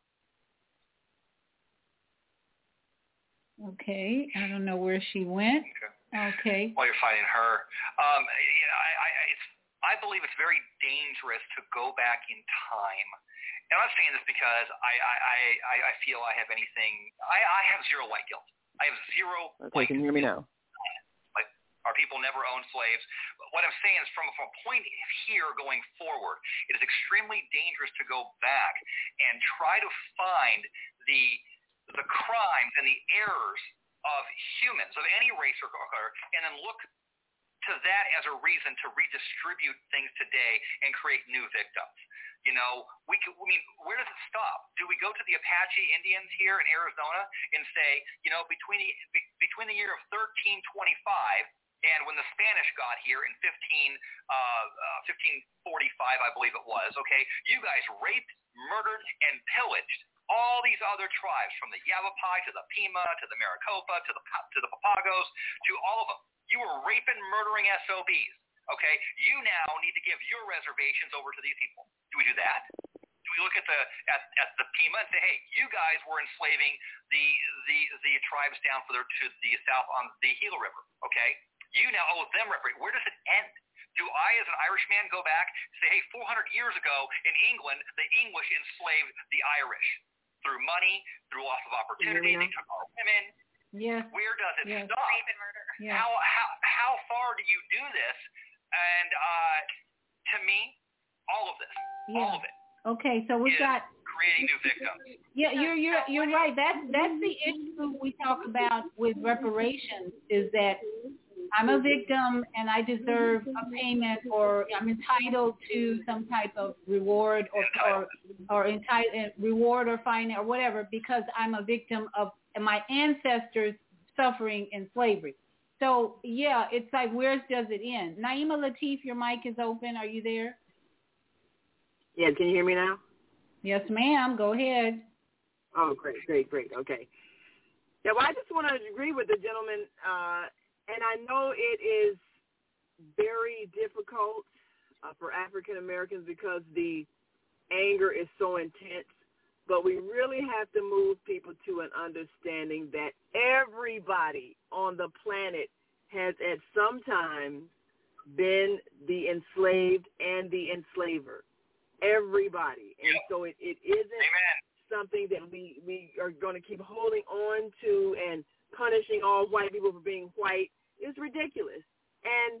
Okay, I don't know where she went. Okay. While you're finding her, um, you know, I, I, it's, I believe it's very dangerous to go back in time. And I'm not saying this because I, I, I, I feel I have anything. I, I have zero white guilt. I have zero. Okay, white can you hear me now? Like, our people never owned slaves. But what I'm saying is, from from a point here going forward, it is extremely dangerous to go back and try to find the the crimes and the errors of humans of any race or color, and then look to that as a reason to redistribute things today and create new victims. You know, we could, I mean, where does it stop? Do we go to the Apache Indians here in Arizona and say, you know, between the be, between the year of thirteen twenty-five and when the Spanish got here in fifteen, uh, uh, fifteen forty-five, I believe it was, okay, you guys raped, murdered, and pillaged all these other tribes, from the Yavapai to the Pima to the Maricopa to the to the Papagos to all of them. You were raping, murdering S O Bs. Okay, you now need to give your reservations over to these people. Do we do that? Do we look at the at, at the Pima and say, hey, you guys were enslaving the the the tribes down further to the south on the Gila River? Okay, you now owe them reparations. Where does it end? Do I, as an Irishman, go back and say, hey, four hundred years ago in England, the English enslaved the Irish through money, through loss of opportunity, they took our women. Yes. Where does it yes. stop? Rape and murder. Yes. How how how far do you do this? And uh, to me, all of this, yeah. all of it. Okay, so we got creating new victims. Yeah, you're you're you're right. That's that's the issue we talk about with reparations, is that I'm a victim and I deserve a payment, or I'm entitled to some type of reward or or, or entitled reward or fine or whatever, because I'm a victim of my ancestors suffering in slavery. So yeah, it's like, where does it end? Naima Latif, your mic is open. Are you there? Yeah, can you hear me now? Yes, ma'am. Go ahead. Oh, great, great, great. Okay. Yeah, well, I just want to agree with the gentleman, uh, and I know it is very difficult uh, for African Americans because the anger is so intense, but we really have to move people to an understanding that everybody on the planet has at some time been the enslaved and the enslaver. Everybody. And so it, it isn't Amen. something that we, we are going to keep holding on to and punishing all white people for being white. Is ridiculous. And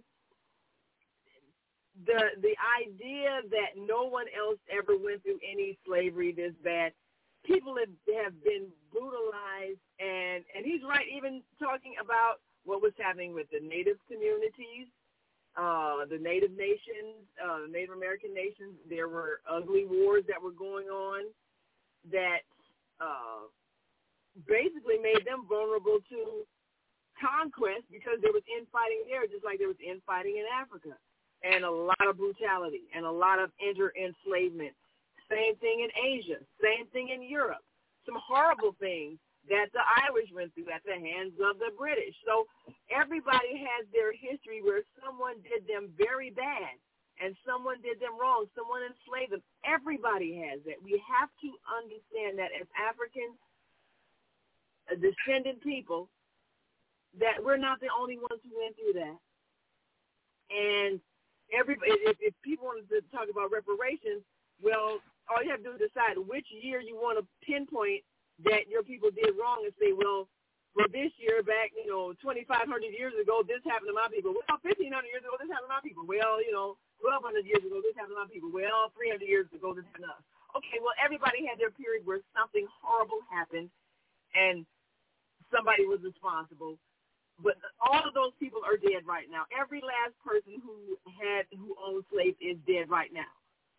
the the idea that no one else ever went through any slavery this bad, people have, have been brutalized, and, and he's right even talking about what was happening with the Native communities, uh, the Native nations, uh, the Native American nations. There were ugly wars that were going on that uh, basically made them vulnerable to conquest, because there was infighting there just like there was infighting in Africa, and a lot of brutality and a lot of inter-enslavement. Same thing in Asia, same thing in Europe. Some horrible things that the Irish went through at the hands of the British. So everybody has their history where someone did them very bad and someone did them wrong, someone enslaved them. Everybody has that. We have to understand that as African descendant people, that we're not the only ones who went through that. And everybody, if, if people wanted to talk about reparations, well, all you have to do is decide which year you want to pinpoint that your people did wrong and say, well, well, this year back, you know, twenty-five hundred years ago, this happened to my people. Well, fifteen hundred years ago, this happened to my people. Well, you know, twelve hundred years ago, this happened to my people. Well, three hundred years ago, this happened to us. Okay, well, everybody had their period where something horrible happened and somebody was responsible. But all of those people are dead right now. Every last person who had who owned slaves is dead right now.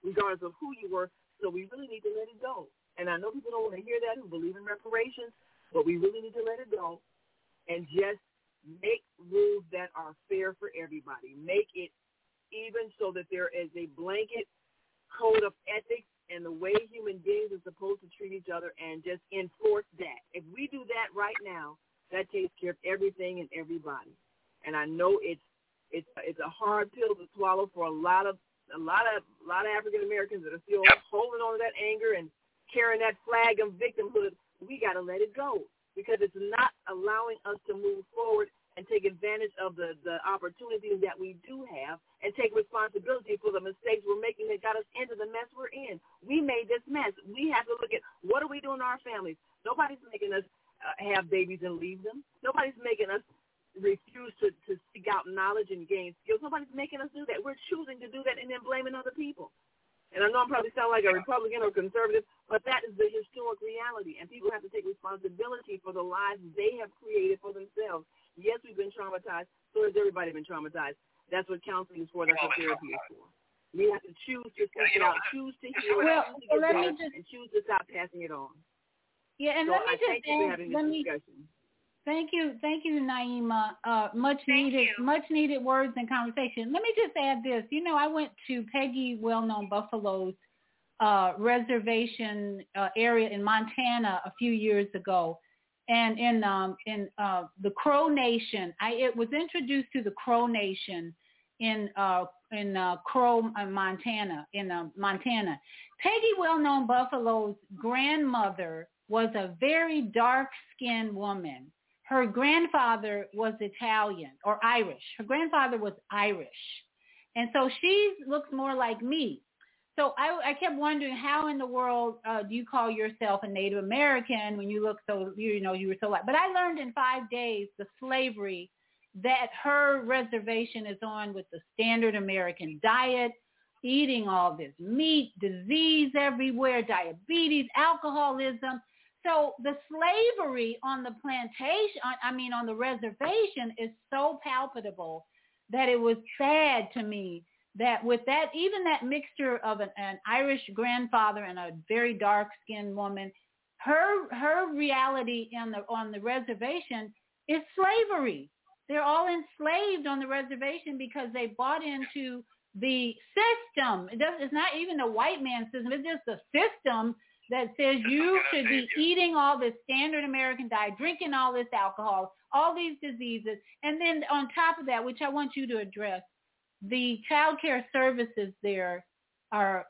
regardless of who you were. So we really need to let it go. And I know people don't want to hear that who believe in reparations, but we really need to let it go and just make rules that are fair for everybody. Make it even so that there is a blanket code of ethics and the way human beings are supposed to treat each other, and just enforce that. If we do that right now, that takes care of everything and everybody. And I know it's it's it's a hard pill to swallow for a lot of a lot of a lot of African Americans that are still holding on to that anger and carrying that flag of victimhood. We got to let it go, because it's not allowing us to move forward and take advantage of the, the opportunities that we do have and take responsibility for the mistakes we're making that got us into the mess we're in. We made this mess. We have to look at what are we doing in our families. Nobody's making us uh, have babies and leave them. Nobody's making us refuse to, to seek out knowledge and gain skills. Nobody's making us do that. We're choosing to do that and then blaming other people. And I know I'm probably sound like a Republican or conservative, but that is the historic reality. And people have to take responsibility for the lives they have created for themselves. Yes, we've been traumatized. So has everybody been traumatized. That's what counseling is for. That's what therapy is for. We have to choose to seek it out, choose to heal, well, choose to get let me better, just, and choose to stop passing it on. Yeah, and so let me I just thank you for add, having let this me, discussion. Thank you, thank you, Naima. Uh, much Thank needed, you. much needed words and conversation. Let me just add this. You know, I went to Peggy Well-Known Buffalo's uh, reservation uh, area in Montana a few years ago, and in um, in uh, the Crow Nation. I it was introduced to the Crow Nation in uh, in uh, Crow, uh, Montana. In uh, Montana, Peggy Well-Known Buffalo's grandmother was a very dark-skinned woman. Her grandfather was Italian or Irish. Her grandfather was Irish. And so she looks more like me. So I, I kept wondering, how in the world uh, do you call yourself a Native American when you look so, you know, you were so white? But I learned in five days the slavery that her reservation is on with the standard American diet, eating all this meat, disease everywhere, diabetes, alcoholism. So the slavery on the plantation, I mean, on the reservation is so palpable that it was sad to me that with that, even that mixture of an, an Irish grandfather and a very dark-skinned woman, her her reality on the on the reservation is slavery. They're all enslaved on the reservation because they bought into the system. It does, it's not even the white man's system. It's just the system that says you should be eating all this standard American diet, drinking all this alcohol, all these diseases. And then on top of that, which I want you to address, the child care services there are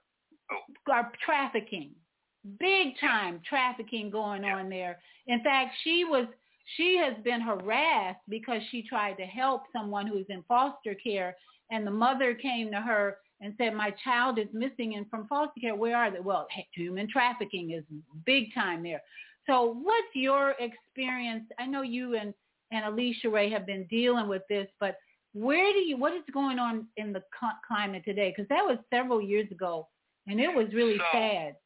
are trafficking, big time trafficking going on there. In fact, she was she has been harassed because she tried to help someone who is in foster care, and the mother came to her and said, my child is missing and from foster care. Where are they? Well, human trafficking is big time there. So what's your experience? I know you and, and Alicia Ray have been dealing with this, but where do you, what is going on in the cl- climate today? Because that was several years ago, and it was really so, sad.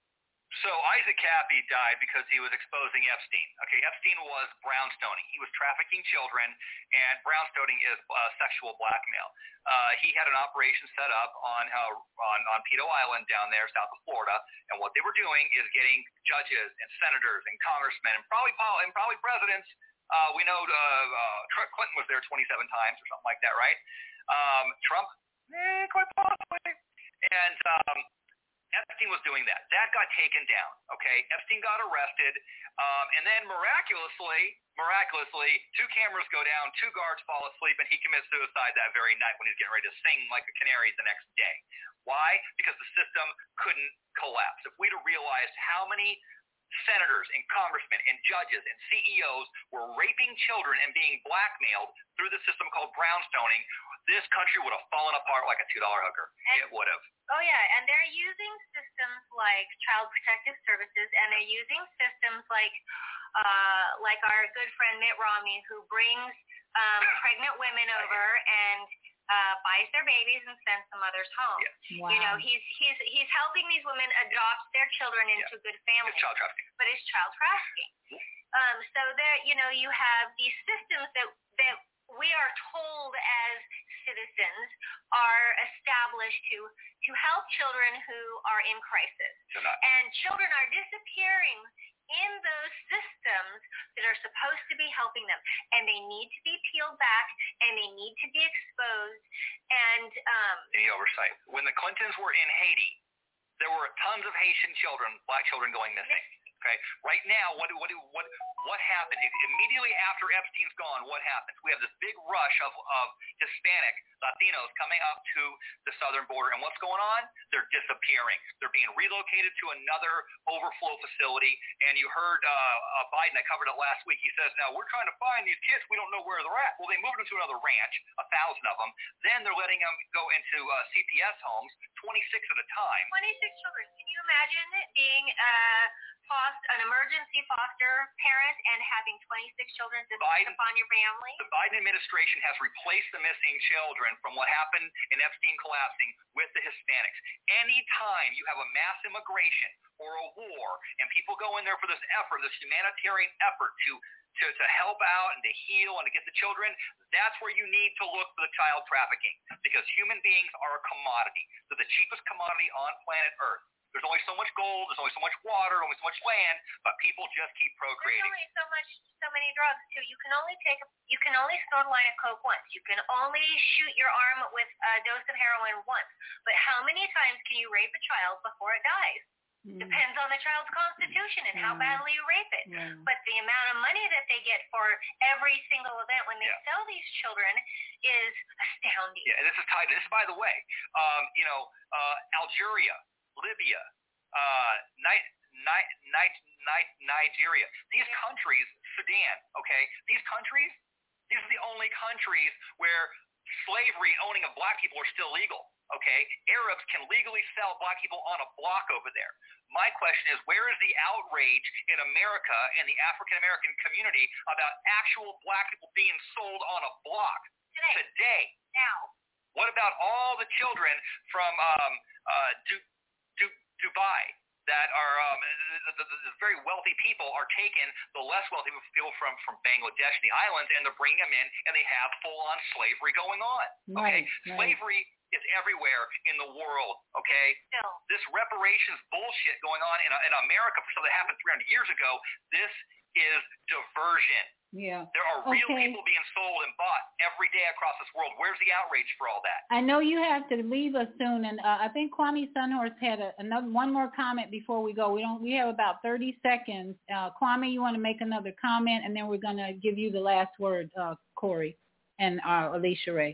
So Isaac Cappy died because he was exposing Epstein. Okay, Epstein was brownstoning. He was trafficking children, and brownstoning is uh, sexual blackmail. Uh, he had an operation set up on how on, on Pedo Island down there south of Florida, and what they were doing is getting judges and senators and congressmen and probably and probably presidents. Uh, we know uh, uh, Clinton was there twenty-seven times or something like that, right? Um, Trump, eh, quite possibly. And um, Epstein was doing that. That got taken down, okay? Epstein got arrested, um, and then miraculously, miraculously, two cameras go down, two guards fall asleep, and he commits suicide that very night when he's getting ready to sing like a canary the next day. Why? Because the system couldn't collapse. If we'd have realized how many senators and congressmen and judges and C E Os were raping children and being blackmailed through the system called brownstoning, this country would have fallen apart like a two dollar hooker. It would have. Oh, yeah, and they're using systems like Child Protective Services, and they're using systems like uh, like our good friend Mitt Romney, who brings um, pregnant women over and uh, buys their babies and sends the mothers home. Yeah. Wow. You know, he's he's he's helping these women adopt their children into yeah. good families. It's child trafficking. But it's child trafficking. Um, so there, you know, you have these systems that that we are told as citizens are established to to to help children who are in crisis. And children are disappearing in those systems that are supposed to be helping them, and they need to be peeled back, and they need to be exposed, and um, any oversight. When the Clintons were in Haiti, there were tons of Haitian children, black children, going missing. Okay, right now, what what what what happened? Immediately after Epstein's gone, what happens? We have this big rush of of Hispanic Latinos coming up to the southern border, and what's going on? They're disappearing. They're being relocated to another overflow facility. And you heard uh, uh, Biden. I covered it last week. He says, "Now we're trying to find these kids. We don't know where they're at." Well, they moved them to another ranch, a thousand of them. Then they're letting them go into uh, C P S homes, twenty-six at a time. twenty-six children. Can you imagine it being uh, foster, an emergency foster parent and having twenty-six children descend upon your family? The Biden administration has replaced the missing children from what happened in Epstein collapsing with the Hispanics. Anytime you have a mass immigration or a war and people go in there for this effort, this humanitarian effort to To, to help out and to heal and to get the children, that's where you need to look for the child trafficking, because human beings are a commodity. They're the cheapest commodity on planet Earth. There's only so much gold, there's only so much water, only so much land, but people just keep procreating. There's only so much, so many drugs too. You can only take, a, you can only snort a line of coke once. You can only shoot your arm with a dose of heroin once. But how many times can you rape a child before it dies? Mm. Depends on the child's constitution and how badly you rape it. Yeah. But the amount of money that they get for every single event when they yeah. sell these children is astounding. Yeah, and this is tied. This, by the way, um, you know, uh, Algeria, Libya, uh, Ni- Ni- Ni- Ni- Nigeria. These countries, Sudan. Okay, these countries. These are the only countries where slavery, owning of black people, are still legal. Okay, Arabs can legally sell black people on a block over there. My question is, where is the outrage in America and the African American community about actual black people being sold on a block today? Today. Now. What about all the children from um, uh, du- du- Dubai that are um, the, the, the very wealthy people are taking the less wealthy people from, from Bangladesh and the islands, and they're bringing them in, and they have full-on slavery going on. Okay, right, right. Slavery is everywhere in the world. Okay, Still. This reparations bullshit going on in, in America for something that happened three hundred years ago. This is diversion. Yeah. There are real okay. people being sold and bought every day across this world. Where's the outrage for all that? I know you have to leave us soon, and uh, I think Kwame Sunhorse had a, another one more comment before we go. We don't. We have about thirty seconds. Uh, Kwame, you want to make another comment, and then we're going to give you the last word, uh, Corey and uh, Alicia Ray.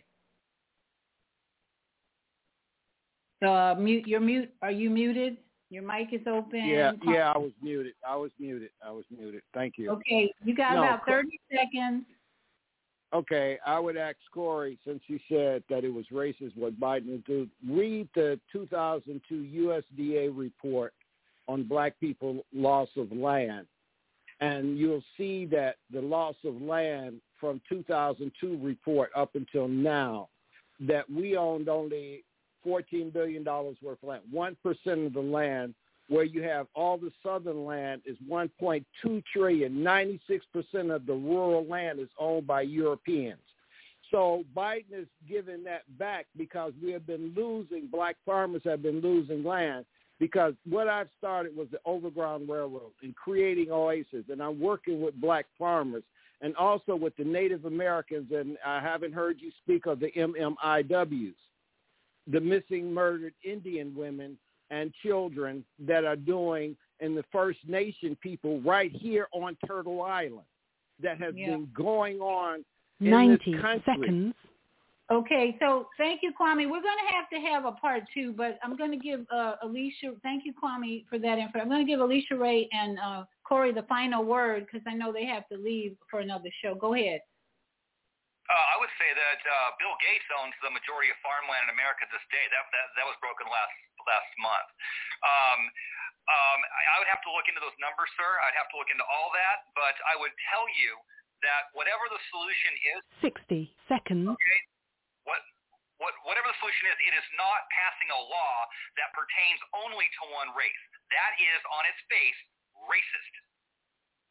Uh, mute. You're mute. Are you muted? Your mic is open. Yeah, yeah, I was muted. I was muted. I was muted. Thank you. Okay, you got no, about thirty seconds. Okay, I would ask Corey, since you said that it was racist what Biden would do, read the two thousand two U S D A report on black people loss of land, and you'll see that the loss of land from two thousand two report up until now, that we owned only fourteen billion dollars worth of land. one percent of the land, where you have all the southern land, is one point two trillion dollars. ninety-six percent of the rural land is owned by Europeans. So Biden is giving that back because we have been losing, black farmers have been losing land, because what I've started was the Overground Railroad and creating oases, and I'm working with black farmers and also with the Native Americans, and I haven't heard you speak of the M M I Ws. The missing, murdered Indian women and children that are doing in the First Nation people right here on Turtle Island, that has yeah. been going on in ninety this country. seconds. Okay, so thank you, Kwame. We're going to have to have a part two, but I'm going to give uh, Alicia, thank you, Kwame, for that info. I'm going to give Alicia Ray and uh, Corey the final word because I know they have to leave for another show. Go ahead. Uh, I would say that uh, Bill Gates owns the majority of farmland in America this day. That that, that was broken last last month. Um, um, I, I would have to look into those numbers, sir. I'd have to look into all that. But I would tell you that whatever the solution is, sixty seconds. Okay, what what whatever the solution is, it is not passing a law that pertains only to one race. That is, on its face, racist.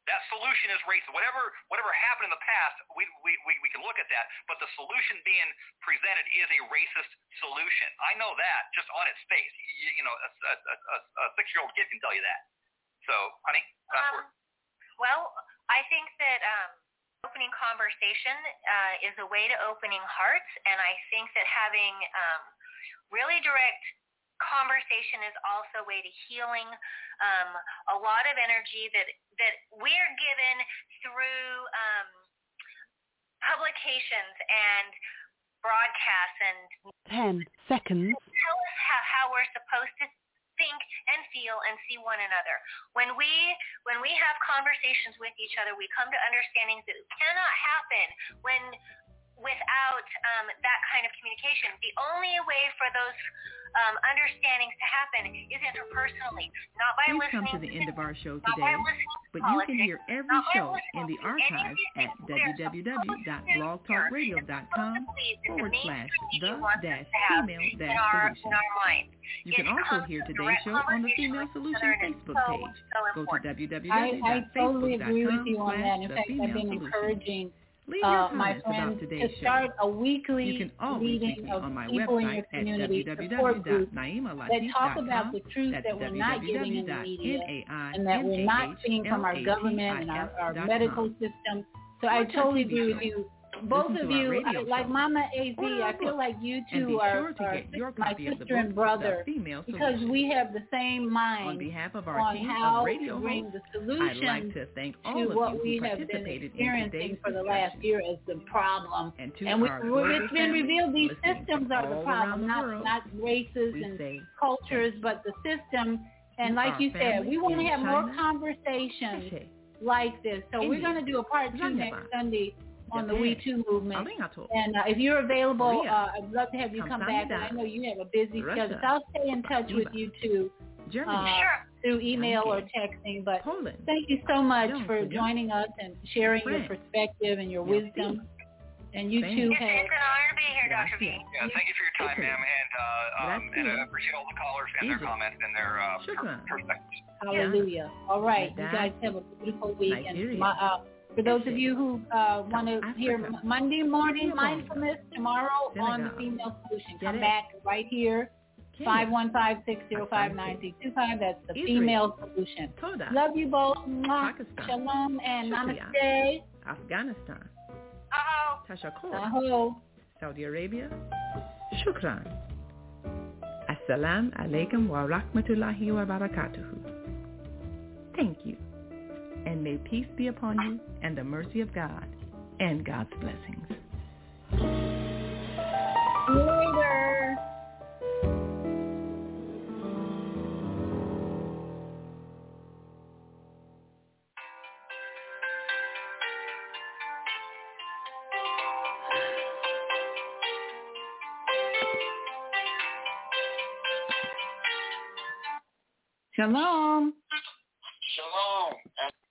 That solution is racist. Whatever whatever happened in the past, we, we, we, we can look at that. But the solution being presented is a racist solution. I know that just on its face. You, you know, a, a, a, a six-year-old kid can tell you that. So, honey, last word. Um, well, I think that um, opening conversation uh, is a way to opening hearts, and I think that having um, really direct conversation is also a way to healing um, a lot of energy that, that we're given through um, publications and broadcasts and ten seconds. Tell us how, how we're supposed to think and feel and see one another. When we when we have conversations with each other, we come to understandings that cannot happen when without um, that kind of communication. The only way for those um, understandings to happen is interpersonally, not by We've listening. come to the end of our show not today, by listening to but you politics, can hear every not by show listening in the to archives anything. at There's www dot blog talk radio dot com forward slash the dash female dash solution. You can also hear today's show on the Female Solution Facebook page. Go to www dot facebook dot com slash the female solution. Leave Uh, your my comments about friends, today's to show. start a weekly You can always reach meeting me of on my people in website your at community www support dot groups naima that latif talk dot about com. the truth That's that we're not getting in the media and that we're not seeing from our government and our, our medical system. So I totally agree with you. Both Listen of to our you, radio I, like show. Mama A Z, Order our I feel book. like you And two be are, sure to are get your my copy of the sister book, and brother, The Female because Solution. we have the same mind On behalf of our on team how of radio to bring hosts, the solution I'd like to thank all to of what you we who have been participated in experiencing today's for the discussion. last year as the problem. And to And we, our we- global it's been family revealed these listening systems from are the all problem, around the not, world, not races we and say cultures, but the system. And to like our you said, family we want to in have more China, conversations Seshe, like this. So we're India, going to do a part two Zanzibar, next Sunday on the Japan, We Too movement. Arigato, And uh, if you're available, Korea, uh, I'd love to have you come back. But I Kamsahamnida, know you have a busy Russia, schedule. So I'll stay in touch with Cuba, you too. Germany, Uh, Sure. through email or Yankee, texting. But Poland, thank you so much Young, for Young, joining us and sharing your France, perspective and your Merci. wisdom. And you Thank too you. It's, have. it's an honor to be here, Doctor V. Gracias. Yeah, thank you for your time, Italy, ma'am, and uh, um, and I Gracias. appreciate all the callers and their Egypt, comments and their uh, per- Shukran, perspectives. Hallelujah. All right. You Sudan, guys have a beautiful week. Nigeria, And my, uh, for those of you who uh, want to South hear Africa, Monday morning Ethiopia, mindfulness tomorrow on the Senegal, Female Solution, Get come it? back right here. Kenya, five one five, six zero five, nine three two five. That's the Israel, Female Solution. Toda, Love you both. Mwah. Pakistan, Shalom and Shukriya, namaste. Afghanistan, Uh-oh. Tashakkur, Aho. Saudi Arabia, Shukran. Assalamu alaikum wa rahmatullahi wa barakatuhu. Thank you. And may peace be upon you and the mercy of God and God's blessings. Later. Shalom. Shalom.